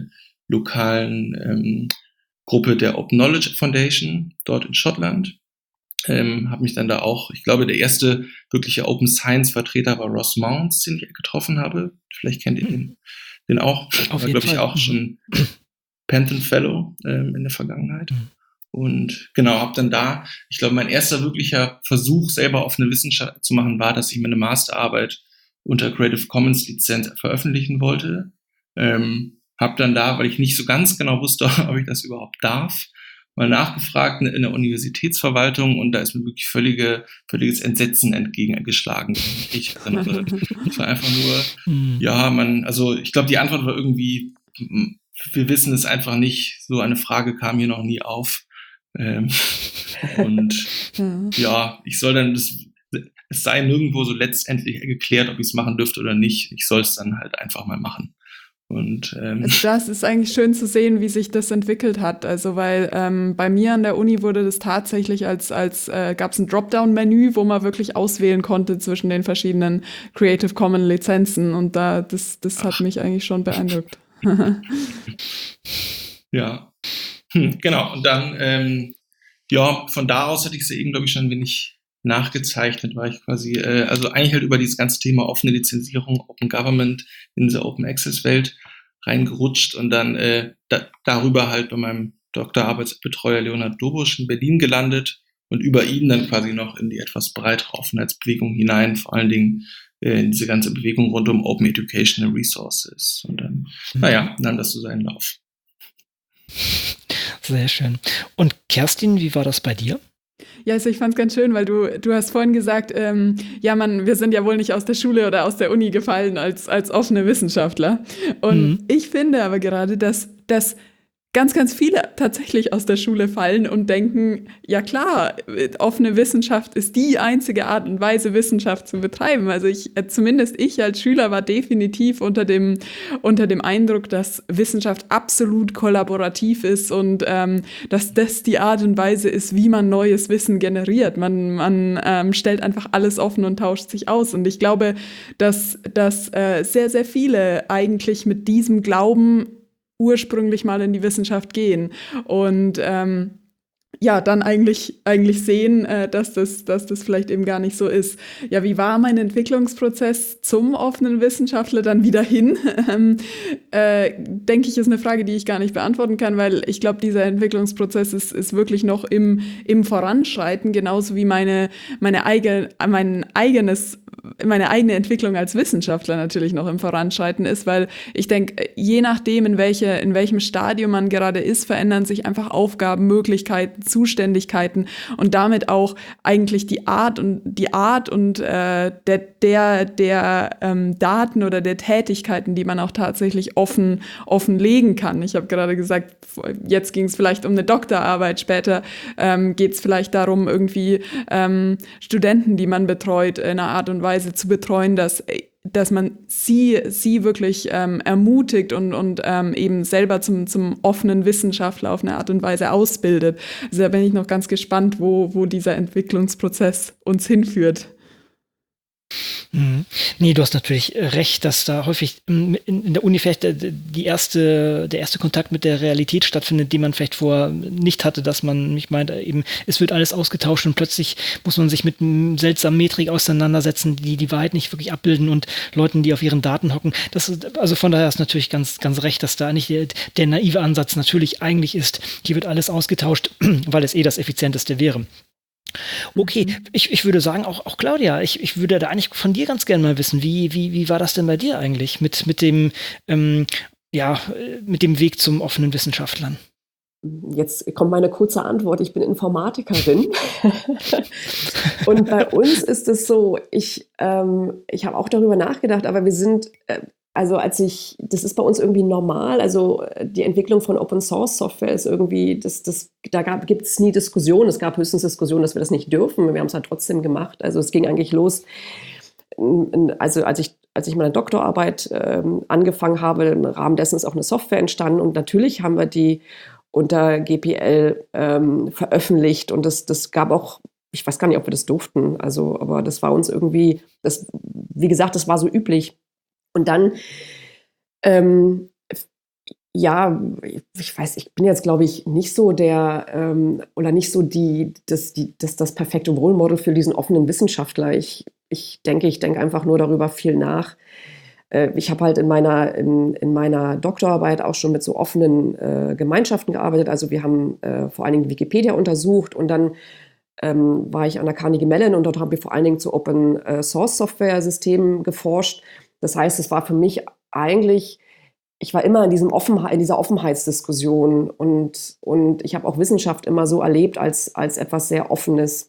lokalen ähm, Gruppe der Open Knowledge Foundation dort in Schottland. Ähm, habe mich dann da auch, ich glaube, der erste wirkliche Open Science Vertreter war Ross Mounds, den ich getroffen habe. Vielleicht kennt ihr den, den auch. Auf war, jeden glaube ich, Fall. auch schon Penton Fellow ähm, in der Vergangenheit. Mhm. Und genau, habe dann da, ich glaube, mein erster wirklicher Versuch, selber offene Wissenschaft zu machen, war, dass ich meine Masterarbeit unter Creative Commons Lizenz veröffentlichen wollte. Ähm, habe dann da, weil ich nicht so ganz genau wusste, ob ich das überhaupt darf, mal nachgefragt in der Universitätsverwaltung und da ist mir wirklich völlige, völliges Entsetzen entgegengeschlagen. Ich erinnere, es war einfach nur, ja, man, also ich glaube, die Antwort war irgendwie, wir wissen es einfach nicht, so eine Frage kam hier noch nie auf. Ähm, und ja. ja, ich soll dann, das, es sei nirgendwo so letztendlich geklärt, ob ich es machen dürfte oder nicht. Ich soll es dann halt einfach mal machen. Und, ähm, also das ist eigentlich schön zu sehen, wie sich das entwickelt hat. Also weil ähm, bei mir an der Uni wurde das tatsächlich als, als äh, gab es ein Dropdown-Menü, wo man wirklich auswählen konnte zwischen den verschiedenen Creative Commons Lizenzen. Und da das, das hat mich eigentlich schon beeindruckt. Ja. Hm, genau, und dann, ähm, ja, von da aus hatte ich sie eben, glaube ich, schon ein wenig nachgezeichnet, war ich quasi, äh, also eigentlich halt über dieses ganze Thema offene Lizenzierung, Open Government in diese Open Access Welt reingerutscht und dann äh, da, darüber halt bei meinem Doktorarbeitsbetreuer Leonhard Dobusch in Berlin gelandet und über ihn dann quasi noch in die etwas breitere Offenheitsbewegung hinein, vor allen Dingen äh, in diese ganze Bewegung rund um Open Educational Resources und dann, mhm. naja, nahm das so seinen Lauf. Sehr schön. Und Kerstin, wie war das bei dir? Ja, also ich fand es ganz schön, weil du, du hast vorhin gesagt, ähm, ja, man, wir sind ja wohl nicht aus der Schule oder aus der Uni gefallen als, als offene Wissenschaftler. Und mhm. ich finde aber gerade, dass, dass ganz, ganz viele tatsächlich aus der Schule fallen und denken, ja klar, offene Wissenschaft ist die einzige Art und Weise, Wissenschaft zu betreiben. Also ich, zumindest ich als Schüler war definitiv unter dem, unter dem Eindruck, dass Wissenschaft absolut kollaborativ ist und ähm, dass das die Art und Weise ist, wie man neues Wissen generiert. Man, man ähm, stellt einfach alles offen und tauscht sich aus. Und ich glaube, dass, dass äh, sehr, sehr viele eigentlich mit diesem Glauben ursprünglich mal in die Wissenschaft gehen und ähm, ja, dann eigentlich, eigentlich sehen, äh, dass, das, dass das vielleicht eben gar nicht so ist. Ja, wie war mein Entwicklungsprozess zum offenen Wissenschaftler dann wieder hin? ähm, äh, denke ich, ist eine Frage, die ich gar nicht beantworten kann, weil ich glaube, dieser Entwicklungsprozess ist, ist wirklich noch im, im Voranschreiten, genauso wie meine, meine, eigene, mein eigenes meine eigene Entwicklung als Wissenschaftler natürlich noch im Voranschreiten ist, weil ich denke, je nachdem, in, welche, in welchem Stadium man gerade ist, verändern sich einfach Aufgaben, Möglichkeiten, Zuständigkeiten und damit auch eigentlich die Art und die Art und äh, der, der, der ähm, Daten oder der Tätigkeiten, die man auch tatsächlich offen, offenlegen kann. Ich habe gerade gesagt, jetzt ging es vielleicht um eine Doktorarbeit, später ähm, geht es vielleicht darum, irgendwie ähm, Studenten, die man betreut, in einer Art und Weise zu betreuen, dass, dass man sie, sie wirklich ähm, ermutigt und, und ähm, eben selber zum, zum offenen Wissenschaftler auf eine Art und Weise ausbildet. Also da bin ich noch ganz gespannt, wo, wo dieser Entwicklungsprozess uns hinführt. Mhm. Nee, du hast natürlich recht, dass da häufig in, in der Uni vielleicht der, die erste, der erste Kontakt mit der Realität stattfindet, die man vielleicht vorher nicht hatte, dass man mich meint, eben, es wird alles ausgetauscht und plötzlich muss man sich mit einem seltsamen Metrik auseinandersetzen, die die Wahrheit nicht wirklich abbilden und Leuten, die auf ihren Daten hocken. Das ist, also von daher ist natürlich ganz, ganz recht, dass da eigentlich der, der naive Ansatz natürlich eigentlich ist, hier wird alles ausgetauscht, weil es eh das Effizienteste wäre. Okay, ich, ich würde sagen, auch, auch Claudia, ich, ich würde da eigentlich von dir ganz gerne mal wissen, wie, wie, wie war das denn bei dir eigentlich mit, mit dem, ähm, ja, mit dem Weg zum offenen Wissenschaftlern? Jetzt kommt meine kurze Antwort. Ich bin Informatikerin. Und bei uns ist es so, ich, ähm, ich habe auch darüber nachgedacht, aber wir sind, äh, also als ich, das ist bei uns irgendwie normal, also die Entwicklung von Open-Source-Software ist irgendwie, das, das, da gibt es nie Diskussionen, es gab höchstens Diskussionen, dass wir das nicht dürfen, wir haben es halt trotzdem gemacht, also es ging eigentlich los, also als ich, als ich meine Doktorarbeit ähm, angefangen habe, im Rahmen dessen ist auch eine Software entstanden und natürlich haben wir die unter G P L ähm, veröffentlicht und das, das gab auch, ich weiß gar nicht, ob wir das durften, also, aber das war uns irgendwie, das, wie gesagt, das war so üblich. Und dann, ähm, ja, ich weiß, ich bin jetzt, glaube ich, nicht so der, ähm, oder nicht so die, das, die, das, das perfekte Role Model für diesen offenen Wissenschaftler. Ich, ich denke, ich denke einfach nur darüber viel nach. Äh, ich habe halt in meiner, in, in meiner Doktorarbeit auch schon mit so offenen äh, Gemeinschaften gearbeitet. Also wir haben äh, vor allen Dingen Wikipedia untersucht und dann ähm, war ich an der Carnegie Mellon und dort haben wir vor allen Dingen zu Open-Source-Software-Systemen geforscht. Das heißt, es war für mich eigentlich, ich war immer in, diesem Offenheit, in dieser Offenheitsdiskussion und, und ich habe auch Wissenschaft immer so erlebt als, als etwas sehr Offenes.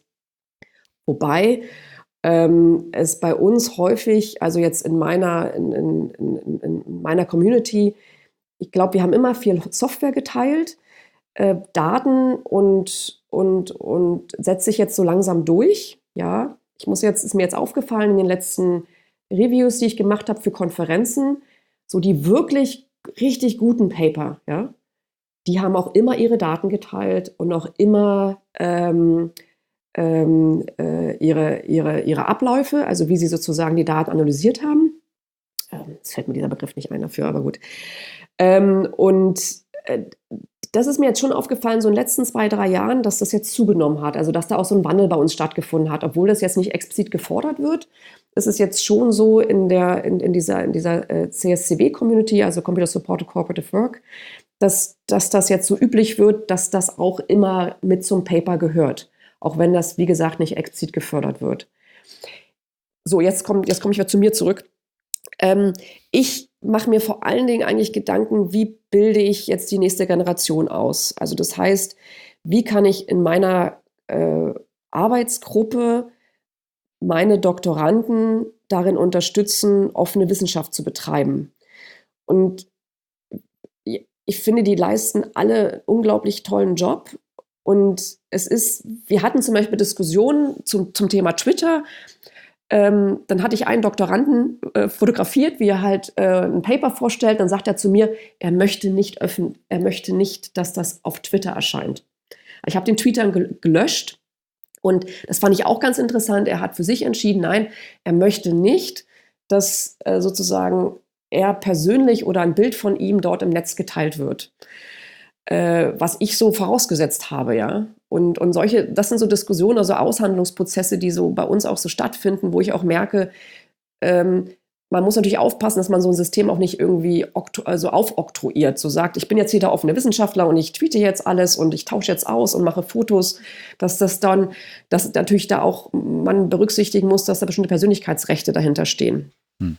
Wobei ähm, es bei uns häufig, also jetzt in meiner, in, in, in, in meiner Community, ich glaube, wir haben immer viel Software geteilt, äh, Daten und, und, und setzt sich jetzt so langsam durch. Ja, ich muss jetzt, ist mir jetzt aufgefallen in den letzten Reviews, die ich gemacht habe für Konferenzen, so die wirklich richtig guten Paper, ja, die haben auch immer ihre Daten geteilt und auch immer ähm, ähm, äh, ihre, ihre, ihre Abläufe, also wie sie sozusagen die Daten analysiert haben. Ähm, jetzt fällt mir dieser Begriff nicht ein dafür, aber gut. Ähm, und äh, das ist mir jetzt schon aufgefallen, so in den letzten zwei, drei Jahren, dass das jetzt zugenommen hat, also dass da auch so ein Wandel bei uns stattgefunden hat, obwohl das jetzt nicht explizit gefordert wird. Es ist jetzt schon so in, der, in, in dieser, in dieser äh, C S C W-Community, also Computer Supported Cooperative Work, dass, dass das jetzt so üblich wird, dass das auch immer mit zum Paper gehört, auch wenn das, wie gesagt, nicht explizit gefördert wird. So, jetzt komme jetzt komm ich wieder zu mir zurück. Ähm, ich mache mir vor allen Dingen eigentlich Gedanken, wie bilde ich jetzt die nächste Generation aus? Also das heißt, wie kann ich in meiner äh, Arbeitsgruppe meine Doktoranden darin unterstützen, offene Wissenschaft zu betreiben? Und ich finde, die leisten alle einen unglaublich tollen Job. Und es ist, wir hatten zum Beispiel Diskussionen zum, zum Thema Twitter. Ähm, dann hatte ich einen Doktoranden äh, fotografiert, wie er halt äh, ein Paper vorstellt. Dann sagt er zu mir, er möchte nicht öffnen, er möchte nicht, dass das auf Twitter erscheint. Ich habe den Tweet dann gel- gelöscht und das fand ich auch ganz interessant. Er hat für sich entschieden, nein, er möchte nicht, dass äh, sozusagen er persönlich oder ein Bild von ihm dort im Netz geteilt wird. Äh, was ich so vorausgesetzt habe, ja. Und, und solche, das sind so Diskussionen, also Aushandlungsprozesse, die so bei uns auch so stattfinden, wo ich auch merke, ähm, man muss natürlich aufpassen, dass man so ein System auch nicht irgendwie okto- also aufoktroyiert, so sagt, ich bin jetzt hier der offene Wissenschaftler und ich tweete jetzt alles und ich tausche jetzt aus und mache Fotos, dass das dann, dass natürlich da auch man berücksichtigen muss, dass da bestimmte Persönlichkeitsrechte dahinter stehen. Hm.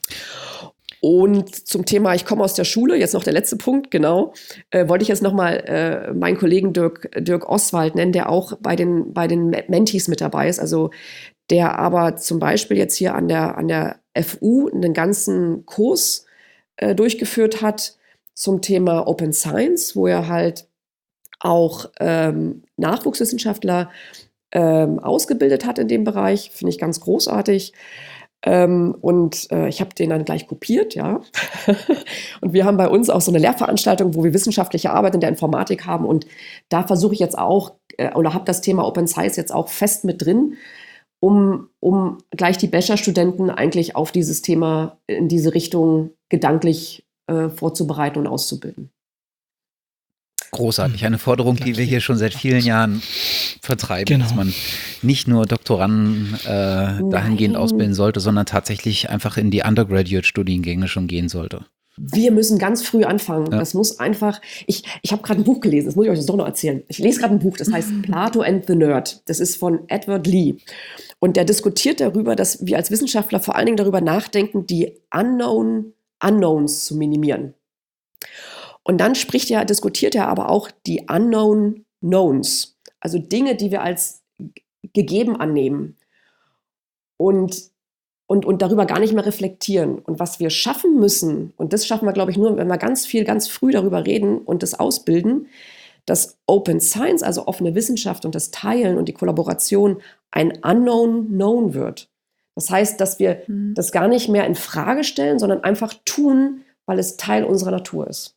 Und zum Thema, ich komme aus der Schule, jetzt noch der letzte Punkt, genau, äh, wollte ich jetzt nochmal äh, meinen Kollegen Dirk, Dirk Oswald nennen, der auch bei den, bei den Mentees mit dabei ist, also der aber zum Beispiel jetzt hier an der, an der F U einen ganzen Kurs äh, durchgeführt hat zum Thema Open Science, wo er halt auch ähm, Nachwuchswissenschaftler ähm, ausgebildet hat in dem Bereich, finde ich ganz großartig. Ähm, und äh, ich habe den dann gleich kopiert, ja. Und wir haben bei uns auch so eine Lehrveranstaltung, wo wir wissenschaftliche Arbeit in der Informatik haben. Und da versuche ich jetzt auch, äh, oder habe das Thema Open Science jetzt auch fest mit drin. um, um gleich die Bachelorstudenten eigentlich auf dieses Thema in diese Richtung gedanklich äh, vorzubereiten und auszubilden. Großartig, eine Forderung, die wir hier schon seit vielen Jahren vertreiben, Genau. dass man nicht nur Doktoranden äh, dahingehend Nein. ausbilden sollte, sondern tatsächlich einfach in die Undergraduate-Studiengänge schon gehen sollte. Wir müssen ganz früh anfangen. Ja. Das muss einfach, ich, ich habe gerade ein Buch gelesen, das muss ich euch jetzt doch noch erzählen. Ich lese gerade ein Buch, das heißt Plato and the Nerd. Das ist von Edward Lee. Und der diskutiert darüber, dass wir als Wissenschaftler vor allen Dingen darüber nachdenken, die Unknown Unknowns zu minimieren. Und dann spricht er, diskutiert er aber auch die Unknown Knowns, also Dinge, die wir als g- gegeben annehmen und, und, und darüber gar nicht mehr reflektieren. Und was wir schaffen müssen, und das schaffen wir, glaube ich, nur, wenn wir ganz viel, ganz früh darüber reden und das ausbilden, dass Open Science, also offene Wissenschaft und das Teilen und die Kollaboration ein Unknown Known wird. Das heißt, dass wir Mhm. das gar nicht mehr in Frage stellen, sondern einfach tun, weil es Teil unserer Natur ist.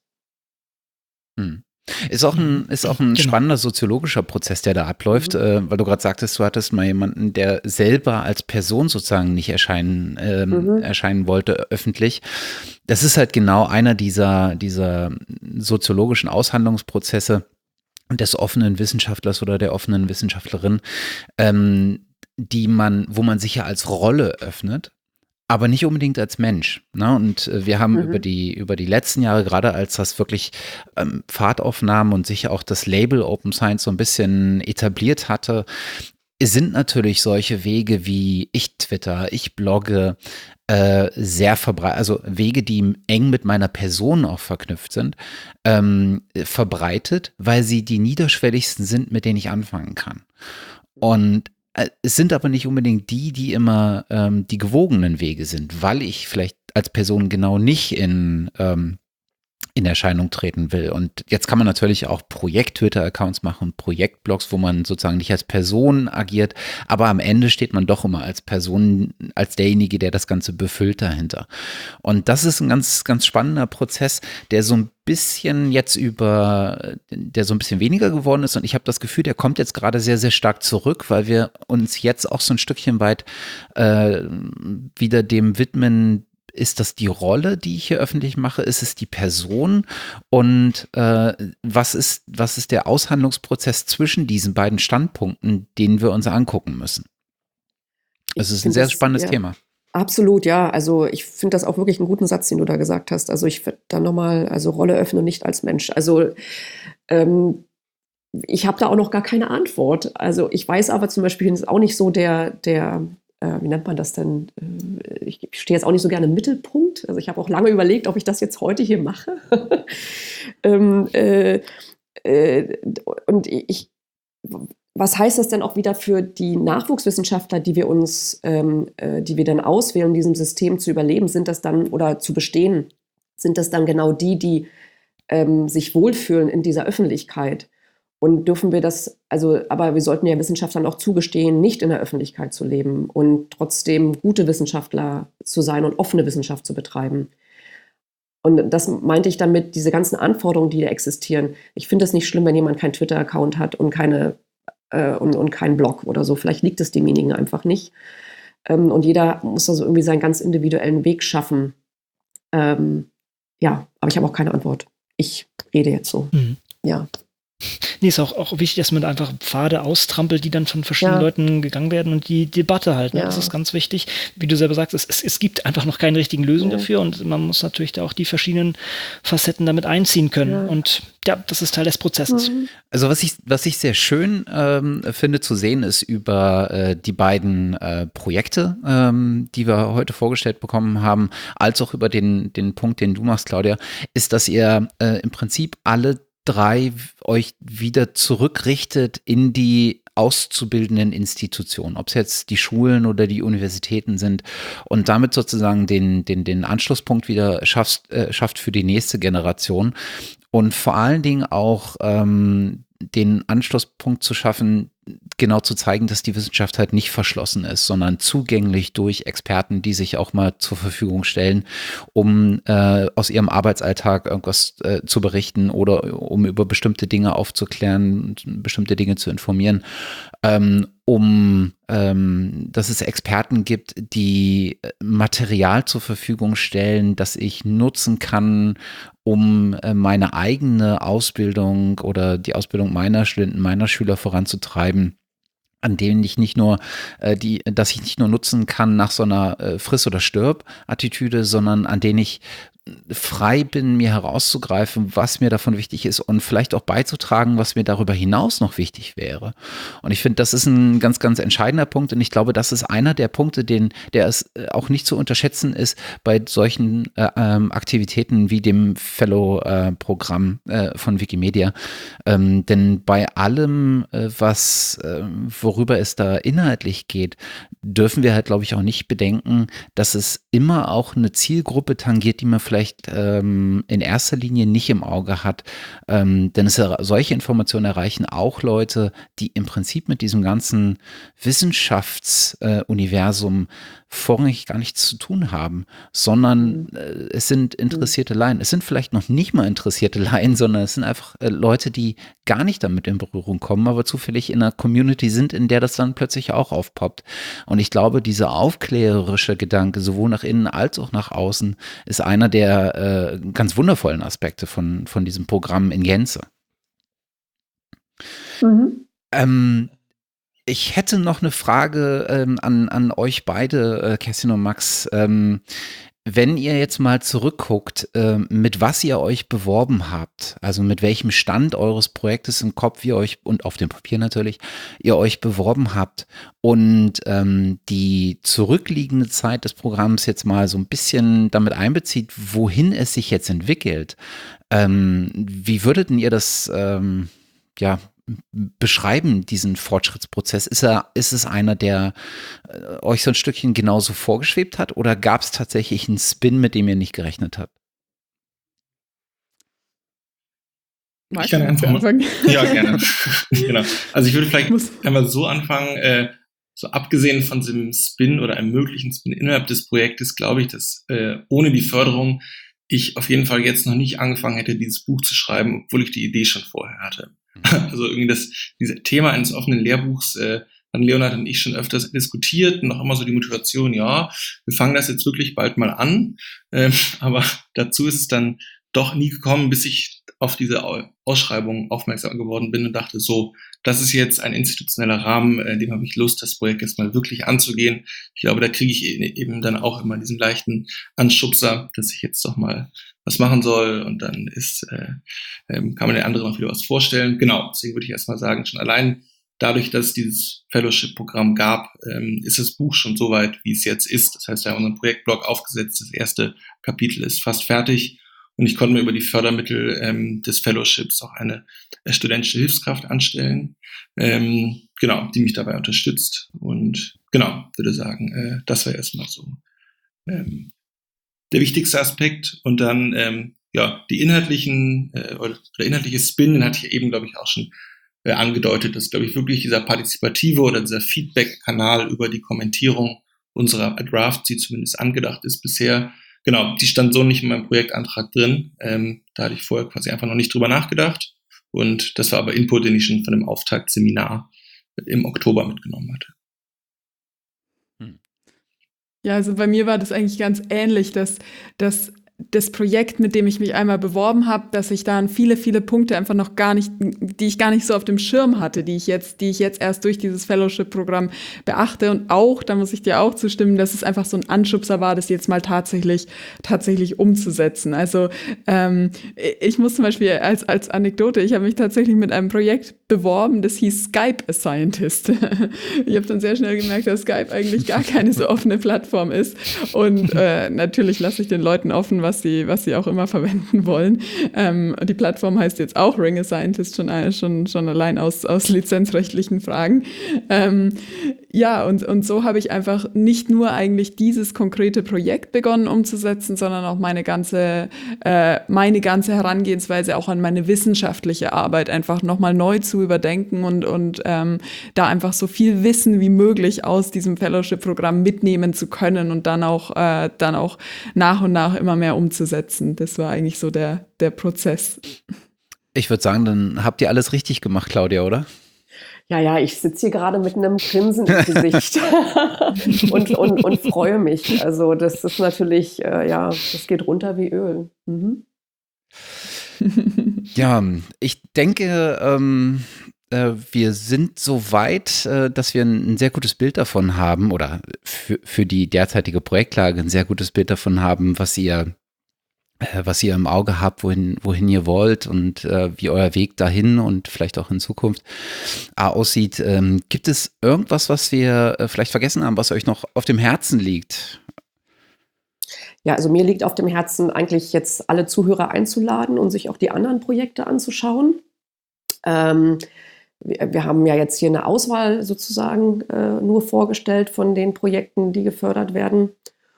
Hm. Ist auch ein, ist auch ein Genau. spannender soziologischer Prozess, der da abläuft, Mhm. äh, weil du gerade sagtest, du hattest mal jemanden, der selber als Person sozusagen nicht erscheinen, ähm, Mhm. erscheinen wollte öffentlich. Das ist halt genau einer dieser, dieser soziologischen Aushandlungsprozesse des offenen Wissenschaftlers oder der offenen Wissenschaftlerin, ähm, die man, wo man sich ja als Rolle öffnet, aber nicht unbedingt als Mensch. Ne? Und äh, wir haben Mhm. über die, über die letzten Jahre, gerade als das wirklich ähm, Fahrt aufnahm und sich auch das Label Open Science so ein bisschen etabliert hatte, sind natürlich solche Wege wie ich twitter, ich blogge, äh, sehr verbreitet, also Wege, die eng mit meiner Person auch verknüpft sind, ähm, verbreitet, weil sie die niederschwelligsten sind, mit denen ich anfangen kann. Und äh, es sind aber nicht unbedingt die, die immer ähm, die gewogenen Wege sind, weil ich vielleicht als Person genau nicht in, ähm, in Erscheinung treten will. Und jetzt kann man natürlich auch Projekt-Twitter-Accounts machen, Projektblogs, wo man sozusagen nicht als Person agiert, aber am Ende steht man doch immer als Person, als derjenige, der das Ganze befüllt dahinter. Und das ist ein ganz, ganz spannender Prozess, der so ein bisschen jetzt über, der so ein bisschen weniger geworden ist. Und ich habe das Gefühl, der kommt jetzt gerade sehr, sehr stark zurück, weil wir uns jetzt auch so ein Stückchen weit äh, wieder dem widmen. Ist das die Rolle, die ich hier öffentlich mache? Ist es die Person? Und äh, was ist, was ist der Aushandlungsprozess zwischen diesen beiden Standpunkten, den wir uns angucken müssen? Es Ich ist ein find sehr das- spannendes ja. Thema. Absolut, ja. Also ich finde das auch wirklich einen guten Satz, den du da gesagt hast. Also ich würde da nochmal, also Rolle öffnen, nicht als Mensch. Also ähm, ich habe da auch noch gar keine Antwort. Also ich weiß aber zum Beispiel, ich bin jetzt auch nicht so der, der äh, wie nennt man das denn? Äh, ich ich stehe jetzt auch nicht so gerne im Mittelpunkt. Also ich habe auch lange überlegt, ob ich das jetzt heute hier mache. ähm, äh, äh, und ich, was heißt das denn auch wieder für die Nachwuchswissenschaftler, die wir uns, ähm, äh, die wir dann auswählen, in diesem System zu überleben? Sind das dann oder zu bestehen? Sind das dann genau die, die ähm, sich wohlfühlen in dieser Öffentlichkeit? Und dürfen wir das, also, aber wir sollten ja Wissenschaftlern auch zugestehen, nicht in der Öffentlichkeit zu leben und trotzdem gute Wissenschaftler zu sein und offene Wissenschaft zu betreiben. Und das meinte ich damit, diese ganzen Anforderungen, die da existieren. Ich finde es nicht schlimm, wenn jemand keinen Twitter-Account hat und keine äh, und, und keinen Blog oder so. Vielleicht liegt es demjenigen einfach nicht. Ähm, und jeder muss also irgendwie seinen ganz individuellen Weg schaffen. Ähm, ja, aber ich habe auch keine Antwort. Ich rede jetzt so. Mhm. Ja. Nee, ist auch, auch wichtig, dass man da einfach Pfade austrampelt, die dann von verschiedenen Ja. Leuten gegangen werden und die Debatte halt. Ne? Ja. Das ist ganz wichtig. Wie du selber sagst, es, es, es gibt einfach noch keine richtigen Lösungen Ja. dafür und man muss natürlich da auch die verschiedenen Facetten damit einziehen können. Ja. Und ja, das ist Teil des Prozesses. Mhm. Also was ich, was ich sehr schön ähm, finde zu sehen, ist über äh, die beiden äh, Projekte, ähm, die wir heute vorgestellt bekommen haben, als auch über den, den Punkt, den du machst, Claudia, ist, dass ihr äh, im Prinzip alle drei euch wieder zurückrichtet in die auszubildenden Institutionen, ob es jetzt die Schulen oder die Universitäten sind und damit sozusagen den, den, den Anschlusspunkt wieder schaffst, äh, schafft für die nächste Generation und vor allen Dingen auch ähm, den Anschlusspunkt zu schaffen, genau zu zeigen, dass die Wissenschaft halt nicht verschlossen ist, sondern zugänglich durch Experten, die sich auch mal zur Verfügung stellen, um äh, aus ihrem Arbeitsalltag irgendwas äh, zu berichten oder um über bestimmte Dinge aufzuklären, bestimmte Dinge zu informieren, ähm, um ähm, dass es Experten gibt, die Material zur Verfügung stellen, das ich nutzen kann, um äh, meine eigene Ausbildung oder die Ausbildung meiner Studenten, meiner Schüler voranzutreiben, an denen ich nicht nur äh, die, dass ich nicht nur nutzen kann nach so einer äh, Friss- oder Stirb-Attitüde, sondern an denen ich frei bin, mir herauszugreifen, was mir davon wichtig ist und vielleicht auch beizutragen, was mir darüber hinaus noch wichtig wäre. Und ich finde, das ist ein ganz, ganz entscheidender Punkt und ich glaube, das ist einer der Punkte, den, der es auch nicht zu unterschätzen ist bei solchen äh, ähm, Aktivitäten wie dem Fellow-Programm äh, von Wikimedia. Ähm, denn bei allem, äh, was, äh, worüber es da inhaltlich geht, dürfen wir halt, glaube ich, auch nicht bedenken, dass es immer auch eine Zielgruppe tangiert, die man vielleicht ähm, in erster Linie nicht im Auge hat. Ähm, denn es, solche Informationen erreichen auch Leute, die im Prinzip mit diesem ganzen Wissenschaftsuniversum äh, vorrangig gar nichts zu tun haben, sondern äh, es sind interessierte Laien. Es sind vielleicht noch nicht mal interessierte Laien, sondern es sind einfach äh, Leute, die gar nicht damit in Berührung kommen, aber zufällig in einer Community sind, in der das dann plötzlich auch aufpoppt. Und ich glaube, dieser aufklärerische Gedanke, sowohl nach innen als auch nach außen, ist einer der äh, ganz wundervollen Aspekte von, von diesem Programm in Gänze. Mhm. Ähm, Ich hätte noch eine Frage ähm, an, an euch beide, äh, Kerstin und Max. Ähm, wenn ihr jetzt mal zurückguckt, äh, mit was ihr euch beworben habt, also mit welchem Stand eures Projektes im Kopf ihr euch, und auf dem Papier natürlich, ihr euch beworben habt und ähm, die zurückliegende Zeit des Programms jetzt mal so ein bisschen damit einbezieht, wohin es sich jetzt entwickelt, ähm, wie würdet ihr das, ähm, ja, beschreiben, diesen Fortschrittsprozess? Ist er, ist es einer, der äh, euch so ein Stückchen genauso vorgeschwebt hat oder gab es tatsächlich einen Spin, mit dem ihr nicht gerechnet habt? Ich kann einfach anfangen. Ja, gerne. Genau. Also ich würde vielleicht einmal so anfangen, äh, so abgesehen von diesem Spin oder einem möglichen Spin innerhalb des Projektes, glaube ich, dass äh, ohne die Förderung ich auf jeden Fall jetzt noch nicht angefangen hätte, dieses Buch zu schreiben, obwohl ich die Idee schon vorher hatte. Also irgendwie das, dieses Thema eines offenen Lehrbuchs äh, haben Leonhard und ich schon öfters diskutiert und auch immer so die Motivation, ja, wir fangen das jetzt wirklich bald mal an, ähm, aber dazu ist es dann doch nie gekommen, bis ich auf diese Ausschreibung aufmerksam geworden bin und dachte, so, das ist jetzt ein institutioneller Rahmen, äh, dem habe ich Lust, das Projekt jetzt mal wirklich anzugehen. Ich glaube, da kriege ich eben dann auch immer diesen leichten Anschubser, dass ich jetzt doch mal was machen soll und dann ist, äh, ähm, kann man den anderen auch wieder was vorstellen. Genau, deswegen würde ich erstmal sagen, schon allein dadurch, dass es dieses Fellowship-Programm gab, ähm, ist das Buch schon so weit, wie es jetzt ist. Das heißt, wir haben unseren Projektblog aufgesetzt, das erste Kapitel ist fast fertig und ich konnte mir über die Fördermittel ähm, des Fellowships auch eine äh, studentische Hilfskraft anstellen, ähm, genau, die mich dabei unterstützt und genau, würde sagen, äh, das wäre erstmal so ähm, der wichtigste Aspekt und dann ähm, ja die inhaltlichen äh, oder der inhaltliche Spin, den hatte ich eben, glaube ich, auch schon äh, angedeutet, dass, glaube ich, wirklich dieser partizipative oder dieser Feedback-Kanal über die Kommentierung unserer Drafts, die zumindest angedacht ist bisher, genau, die stand so nicht in meinem Projektantrag drin. Ähm, da hatte ich vorher quasi einfach noch nicht drüber nachgedacht und das war aber Input, den ich schon von dem Auftaktseminar im Oktober mitgenommen hatte. Ja, also bei mir war das eigentlich ganz ähnlich, dass, dass das Projekt, mit dem ich mich einmal beworben habe, dass ich da viele, viele Punkte einfach noch gar nicht, die ich gar nicht so auf dem Schirm hatte, die ich jetzt, die ich jetzt erst durch dieses Fellowship-Programm beachte und auch, da muss ich dir auch zustimmen, dass es einfach so ein Anschubser war, das jetzt mal tatsächlich, tatsächlich umzusetzen. Also ähm, ich muss zum Beispiel als, als Anekdote, ich habe mich tatsächlich mit einem Projekt beworben, das hieß Skype a Scientist. Ich habe dann sehr schnell gemerkt, dass Skype eigentlich gar keine so offene Plattform ist und äh, natürlich lasse ich den Leuten offen, was sie, was sie auch immer verwenden wollen. Ähm, die Plattform heißt jetzt auch Ring a Scientist, schon, schon, schon allein aus, aus lizenzrechtlichen Fragen. Ähm, ja, und, und so habe ich einfach nicht nur eigentlich dieses konkrete Projekt begonnen umzusetzen, sondern auch meine ganze, äh, meine ganze Herangehensweise auch an meine wissenschaftliche Arbeit einfach nochmal neu zu überdenken und, und ähm, da einfach so viel Wissen wie möglich aus diesem Fellowship-Programm mitnehmen zu können und dann auch, äh, dann auch nach und nach immer mehr umzusetzen. Das war eigentlich so der, der Prozess. Ich würde sagen, dann habt ihr alles richtig gemacht, Claudia, oder? Ja, ja, ich sitze hier gerade mit einem Grinsen im Gesicht und, und, und freue mich. Also das ist natürlich, äh, ja, das geht runter wie Öl. Mhm. Ja, ich denke, ähm, äh, wir sind so weit, äh, dass wir ein, ein sehr gutes Bild davon haben oder für, für die derzeitige Projektlage ein sehr gutes Bild davon haben, was ihr was ihr im Auge habt, wohin, wohin ihr wollt und äh, wie euer Weg dahin und vielleicht auch in Zukunft äh, aussieht. Ähm, gibt es irgendwas, was wir äh, vielleicht vergessen haben, was euch noch auf dem Herzen liegt? Ja, also mir liegt auf dem Herzen, eigentlich jetzt alle Zuhörer einzuladen und sich auch die anderen Projekte anzuschauen. Ähm, wir, wir haben ja jetzt hier eine Auswahl sozusagen äh, nur vorgestellt von den Projekten, die gefördert werden.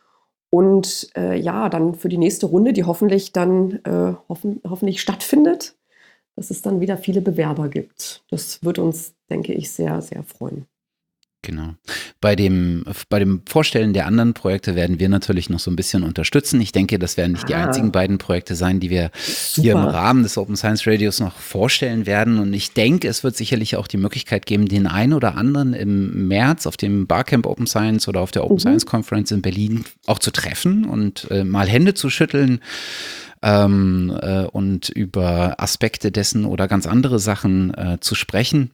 Und äh, ja, dann für die nächste Runde, die hoffentlich dann äh, hoffen, hoffentlich stattfindet, dass es dann wieder viele Bewerber gibt. Das wird uns, denke ich, sehr, sehr freuen. Genau. Bei dem, bei dem Vorstellen der anderen Projekte werden wir natürlich noch so ein bisschen unterstützen. Ich denke, das werden nicht ah. die einzigen beiden Projekte sein, die wir Super. hier im Rahmen des Open Science Radios noch vorstellen werden. Und ich denke, es wird sicherlich auch die Möglichkeit geben, den einen oder anderen im März auf dem Barcamp Open Science oder auf der Open mhm. Science Conference in Berlin auch zu treffen und äh, mal Hände zu schütteln. Ähm, äh, und über Aspekte dessen oder ganz andere Sachen äh, zu sprechen.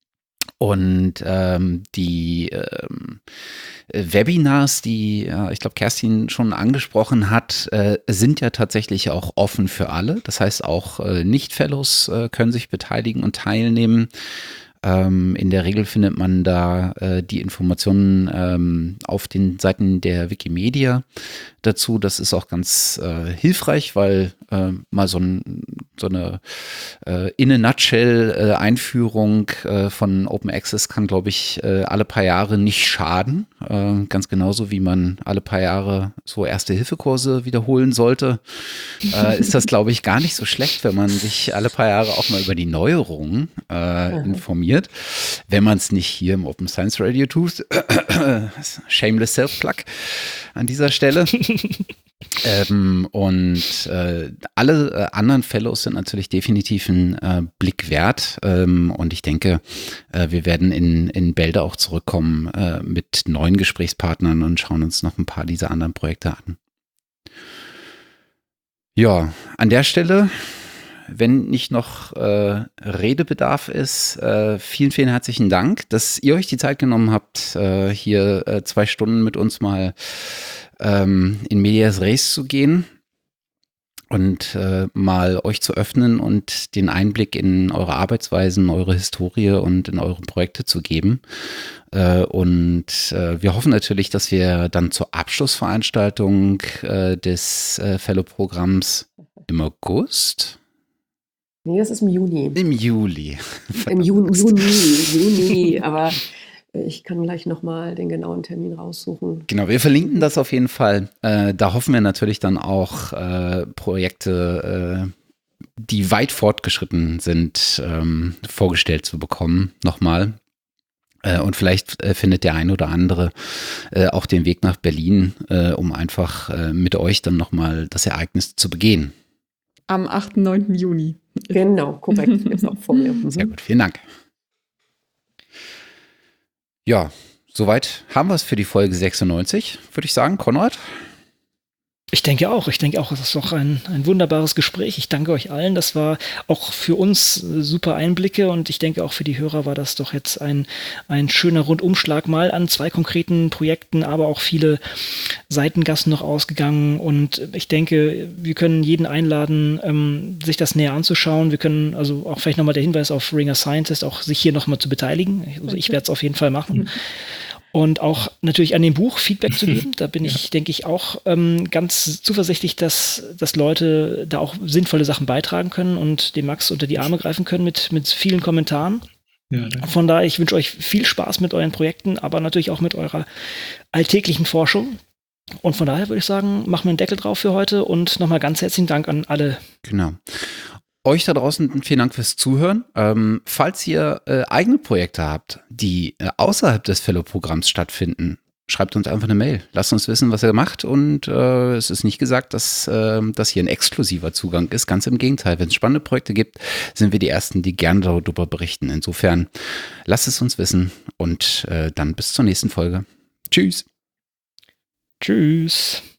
Und ähm, die ähm, Webinars, die äh, ich glaube Kerstin schon angesprochen hat, äh, sind ja tatsächlich auch offen für alle. Das heißt, auch äh, Nicht-Fellows äh, können sich beteiligen und teilnehmen. Ähm, in der Regel findet man da äh, die Informationen ähm, auf den Seiten der Wikimedia dazu. Das ist auch ganz äh, hilfreich, weil äh, mal so, ein, so eine äh, in a nutshell äh, Einführung äh, von Open Access kann, glaube ich, äh, alle paar Jahre nicht schaden. Äh, ganz genauso wie man alle paar Jahre so Erste-Hilfe-Kurse wiederholen sollte, äh, ist das, glaube ich, gar nicht so schlecht, wenn man sich alle paar Jahre auch mal über die Neuerungen äh, informiert. Wenn man es nicht hier im Open Science Radio tut. Shameless Self-Plug an dieser Stelle. ähm, und äh, alle äh, anderen Fellows sind natürlich definitiv einen äh, Blick wert. Ähm, und ich denke, äh, wir werden in, in Bälde auch zurückkommen äh, mit neuen Gesprächspartnern und schauen uns noch ein paar dieser anderen Projekte an. Ja, an der Stelle, wenn nicht noch äh, Redebedarf ist, äh, vielen, vielen herzlichen Dank, dass ihr euch die Zeit genommen habt, äh, hier äh, zwei Stunden mit uns mal ähm, in Medias Res zu gehen und äh, mal euch zu öffnen und den Einblick in eure Arbeitsweisen, eure Historie und in eure Projekte zu geben. Äh, und äh, wir hoffen natürlich, dass wir dann zur Abschlussveranstaltung äh, des äh, Fellow-Programms im August Nee, das ist im Juni. Im Juli. Im Juni, Juni, Juni, aber ich kann gleich nochmal den genauen Termin raussuchen. Genau, wir verlinken das auf jeden Fall. Äh, da hoffen wir natürlich dann auch äh, Projekte, äh, die weit fortgeschritten sind, ähm, vorgestellt zu bekommen, nochmal. Äh, und vielleicht äh, findet der ein oder andere äh, auch den Weg nach Berlin, äh, um einfach äh, mit euch dann nochmal das Ereignis zu begehen. Am achten, neunten Juni. Genau, korrekt. Ist auch vor mir. Sehr gut, vielen Dank. Ja, soweit haben wir es für die Folge sechsundneunzig, würde ich sagen. Konrad? Ich denke auch. Ich denke auch, es ist doch ein, ein wunderbares Gespräch. Ich danke euch allen. Das war auch für uns super Einblicke und ich denke auch für die Hörer war das doch jetzt ein, ein schöner Rundumschlag mal an zwei konkreten Projekten, aber auch viele Seitengassen noch ausgegangen und ich denke, wir können jeden einladen, ähm, sich das näher anzuschauen. Wir können also auch vielleicht nochmal der Hinweis auf Ring a Scientist, auch sich hier nochmal zu beteiligen. Also ich werde es auf jeden Fall machen. Und auch natürlich an dem Buch Feedback zu geben. Da bin ich, ja. denke ich, auch ähm, ganz zuversichtlich, dass, dass Leute da auch sinnvolle Sachen beitragen können und dem Max unter die Arme greifen können mit, mit vielen Kommentaren. Ja, danke. Von daher, ich wünsche euch viel Spaß mit euren Projekten, aber natürlich auch mit eurer alltäglichen Forschung. Und von daher würde ich sagen, machen wir einen Deckel drauf für heute und nochmal ganz herzlichen Dank an alle. Genau. Euch da draußen vielen Dank fürs Zuhören. Ähm, falls ihr äh, eigene Projekte habt, die äh, außerhalb des Fellow-Programms stattfinden, schreibt uns einfach eine Mail. Lasst uns wissen, was ihr macht. Und äh, es ist nicht gesagt, dass äh, das hier ein exklusiver Zugang ist. Ganz im Gegenteil. Wenn es spannende Projekte gibt, sind wir die Ersten, die gerne darüber berichten. Insofern lasst es uns wissen und äh, dann bis zur nächsten Folge. Tschüss. Tschüss.